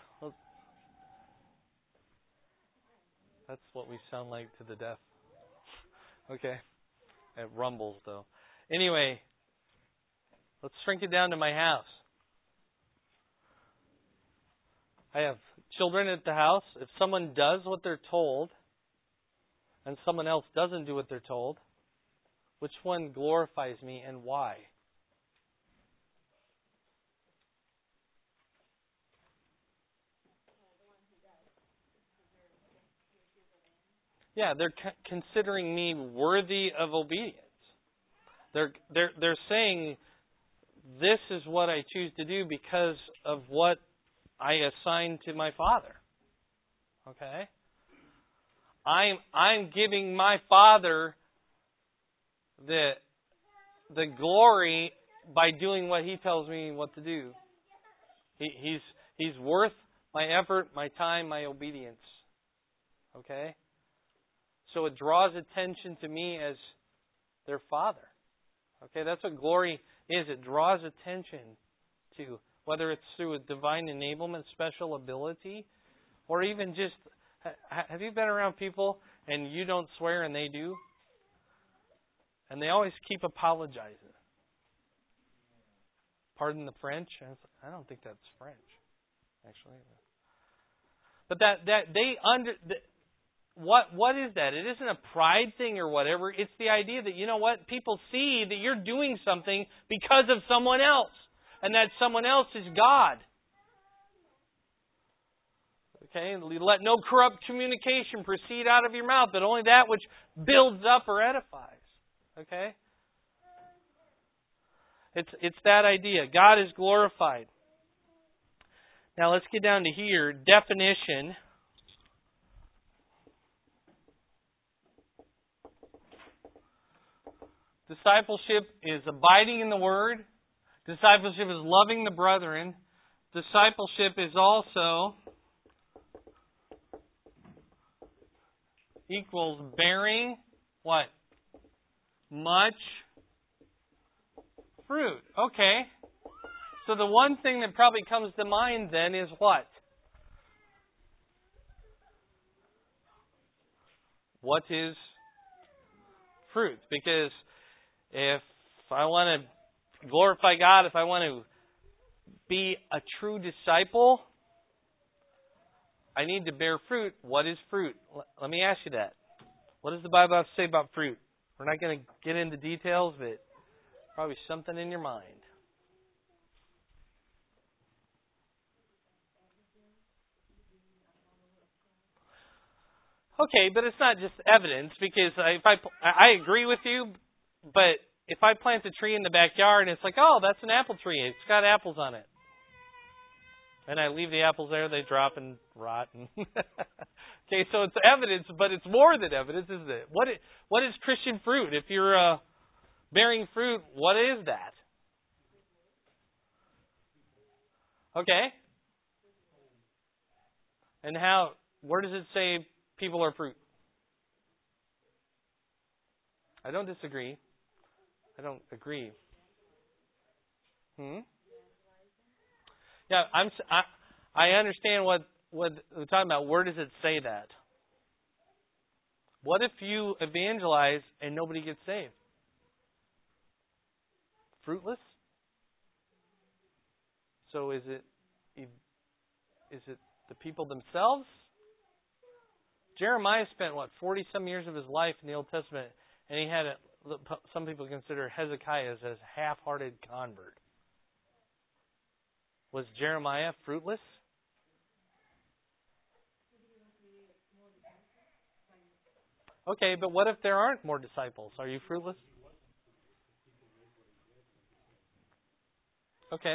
that's what we sound like to the deaf. Okay. It rumbles though. Anyway, let's shrink it down to my house. I have children at the house. If someone does what they're told and someone else doesn't do what they're told, which one glorifies me and why? Yeah, they're considering me worthy of obedience. They're saying this is what I choose to do because of what I assigned to my Father. Okay? I'm giving my Father the glory by doing what He tells me what to do. He's worth my effort, my time, my obedience. Okay? So it draws attention to me as their Father. Okay, that's what glory is. It draws attention to, whether it's through a divine enablement, special ability, or even just, have you been around people and you don't swear and they do? And they always keep apologizing. Pardon the French? I don't think that's French, actually. But what is that? It isn't a pride thing or whatever. It's the idea that, you know what, people see that you're doing something because of someone else. And that someone else is God. Okay? Let no corrupt communication proceed out of your mouth, but only that which builds up or edifies. Okay? It's that idea. God is glorified. Now let's get down to here. Definition. Discipleship is abiding in the Word. Discipleship is loving the brethren. Discipleship is also equals bearing what? Much fruit. Okay. So the one thing that probably comes to mind then is what? What is fruit? Because if I want to glorify God, if I want to be a true disciple, I need to bear fruit. What is fruit? Let me ask you that. What does the Bible have to say about fruit? We're not going to get into details, but probably something in your mind. Okay, but it's not just evidence, because I agree with you, but if I plant a tree in the backyard and it's like, oh, that's an apple tree, it's got apples on it. And I leave the apples there, they drop and rot. Okay, so it's evidence, but it's more than evidence, isn't it? What is Christian fruit? If you're bearing fruit, what is that? Okay. And where does it say people are fruit? I don't disagree. I don't agree. Yeah, I understand what we're talking about. Where does it say that? What if you evangelize and nobody gets saved? Fruitless? So is it the people themselves? Jeremiah spent 40-some years of his life in the Old Testament, and he had some people consider Hezekiah as a half-hearted convert. Was Jeremiah fruitless? Okay, but what if there aren't more disciples? Are you fruitless? Okay.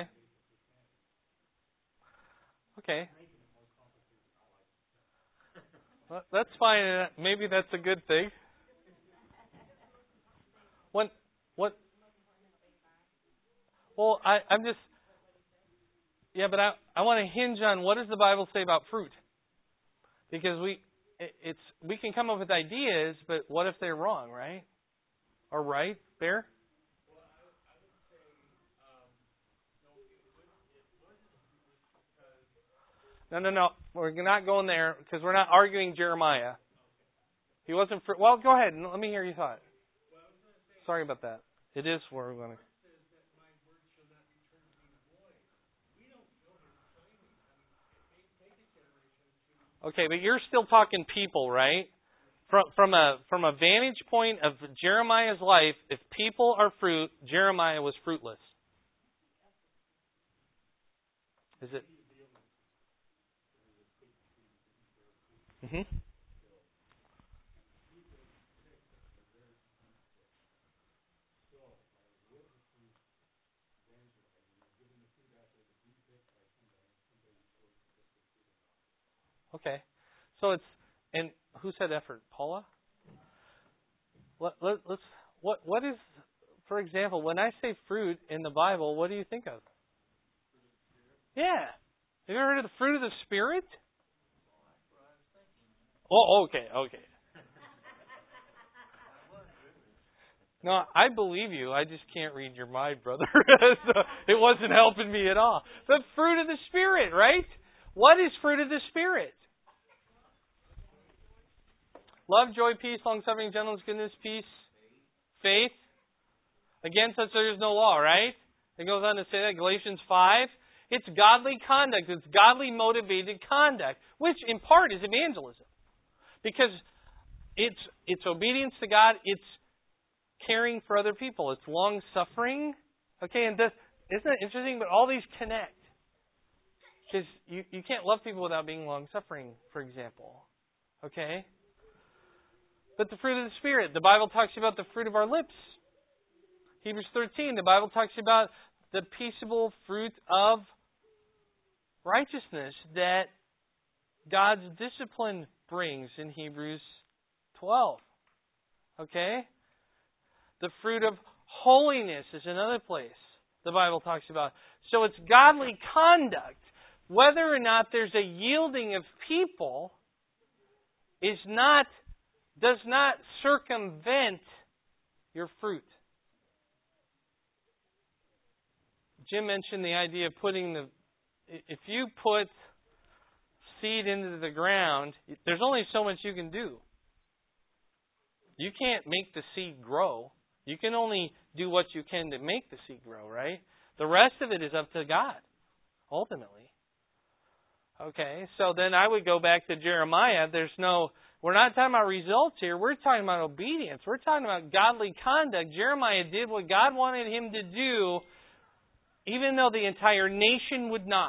Okay. Well, that's fine. Maybe that's a good thing. What? Well, I'm just... Yeah, but I want to hinge on what does the Bible say about fruit? Because we can come up with ideas, but what if they're wrong, right? Or right? Fair? No. We're not going there because we're not arguing Jeremiah. He wasn't fruit. Well, go ahead and let me hear your thought. Sorry about that. It is where we're going to... Okay, but you're still talking people, right? From a vantage point of Jeremiah's life, if people are fruit, Jeremiah was fruitless. Is it? Mm-hmm. Okay. So it's, and who said effort? Paula? What is, for example, when I say fruit in the Bible, what do you think of? Yeah. Have you ever heard of the fruit of the Spirit? Oh, okay. No, I believe you. I just can't read your mind, brother. So it wasn't helping me at all. The fruit of the Spirit, right? What is fruit of the Spirit? Love, joy, peace, long-suffering, gentleness, goodness, peace, faith. Against such there is no law, right? It goes on to say that, Galatians 5. It's godly conduct. It's godly motivated conduct, which in part is evangelism. Because it's obedience to God. It's caring for other people. It's long-suffering. Okay, and isn't it interesting? But all these connect. Because you can't love people without being long-suffering, for example. Okay? But the fruit of the Spirit. The Bible talks about the fruit of our lips. Hebrews 13, the Bible talks about the peaceable fruit of righteousness that God's discipline brings in Hebrews 12. Okay? The fruit of holiness is another place the Bible talks about. So it's godly conduct. Whether or not there's a yielding of people does not circumvent your fruit. Jim mentioned the idea of if you put seed into the ground, there's only so much you can do. You can't make the seed grow. You can only do what you can to make the seed grow, right? The rest of it is up to God, ultimately. Okay, so then I would go back to Jeremiah. We're not talking about results here. We're talking about obedience. We're talking about godly conduct. Jeremiah did what God wanted him to do, even though the entire nation would not.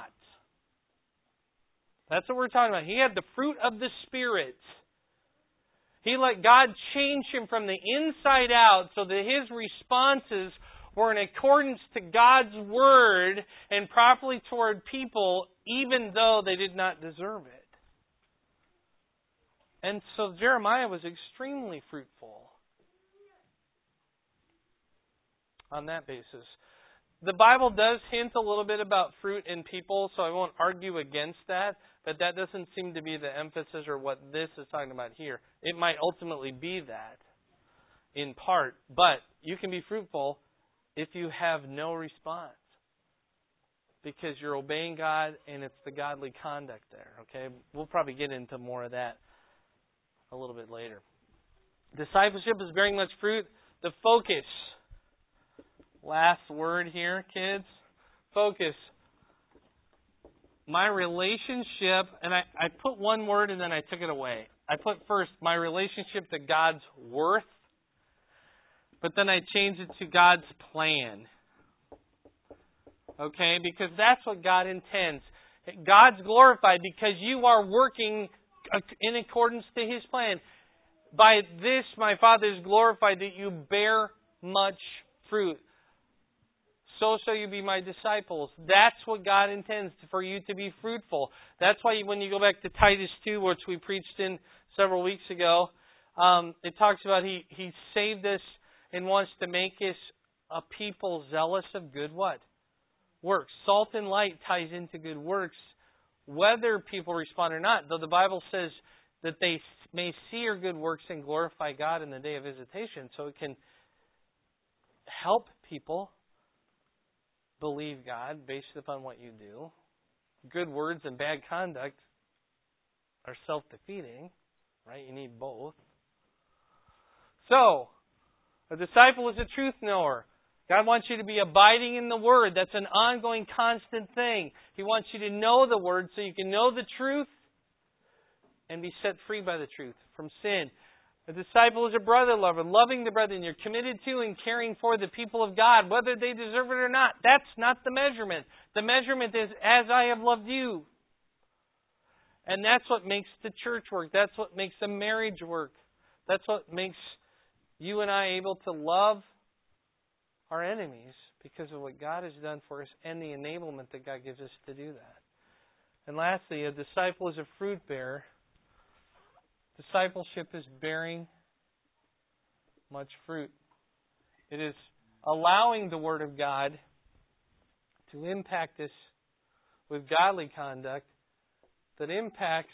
That's what we're talking about. He had the fruit of the Spirit. He let God change him from the inside out so that his responses were in accordance to God's Word and properly toward people even though they did not deserve it. And so Jeremiah was extremely fruitful on that basis. The Bible does hint a little bit about fruit in people, so I won't argue against that, but that doesn't seem to be the emphasis or what this is talking about here. It might ultimately be that in part, but you can be fruitful if you have no response because you're obeying God and it's the godly conduct there, okay? We'll probably get into more of that a little bit later. Discipleship is bearing much fruit. The focus. Last word here, kids. Focus. My relationship, and I put one word and then I took it away. I put first my relationship to God's worth, but then I changed it to God's plan. Okay? Because that's what God intends. God's glorified because you are working in accordance to His plan. By this, my Father is glorified that you bear much fruit. So shall you be my disciples. That's what God intends for you to be fruitful. That's why when you go back to Titus 2, which we preached in several weeks ago, it talks about He saved us and wants to make us a people zealous of good what? Works. Salt and light ties into good works, whether people respond or not. Though the Bible says that they may see your good works and glorify God in the day of visitation. So it can help people believe God based upon what you do. Good words and bad conduct are self-defeating, right? You need both. So, a disciple is a truth knower. God wants you to be abiding in the Word. That's an ongoing, constant thing. He wants you to know the Word so you can know the truth and be set free by the truth from sin. A disciple is a brother lover, loving the brethren. You're committed to and caring for the people of God, whether they deserve it or not. That's not the measurement. The measurement is, as I have loved you. And that's what makes the church work. That's what makes the marriage work. That's what makes you and I able to love our enemies because of what God has done for us and the enablement that God gives us to do that. And lastly, a disciple is a fruit bearer. Discipleship is bearing much fruit. It is allowing the Word of God to impact us with godly conduct that impacts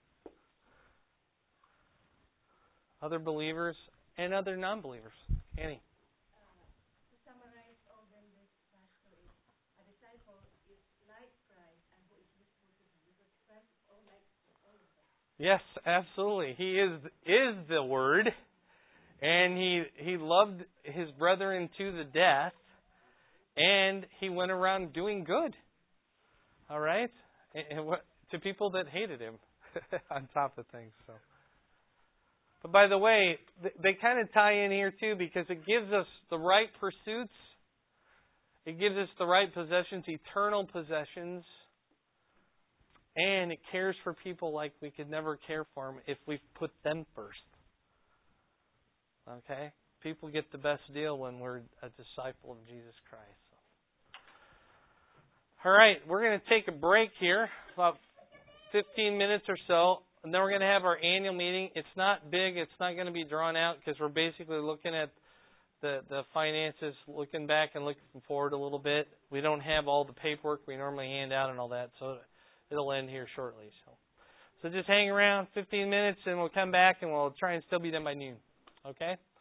other believers and other non-believers. Annie. To summarize all this pastor is a disciple is like Christ, and who is useful to him, because Christ is all like all of us. Yes, absolutely. He is the Word, and he loved his brethren to the death, and he went around doing good. All right? To people that hated him, on top of things. So, but by the way, they kind of tie in here too, because it gives us the right pursuits. It gives us the right possessions, eternal possessions. And it cares for people like we could never care for them if we've put them first. Okay? People get the best deal when we're a disciple of Jesus Christ. All right, we're going to take a break here, about 15 minutes or so, and then we're going to have our annual meeting. It's not big. It's not going to be drawn out because we're basically looking at the finances, looking back and looking forward a little bit. We don't have all the paperwork we normally hand out and all that, so it'll end here shortly. So just hang around 15 minutes, and we'll come back, and we'll try and still be done by noon. Okay?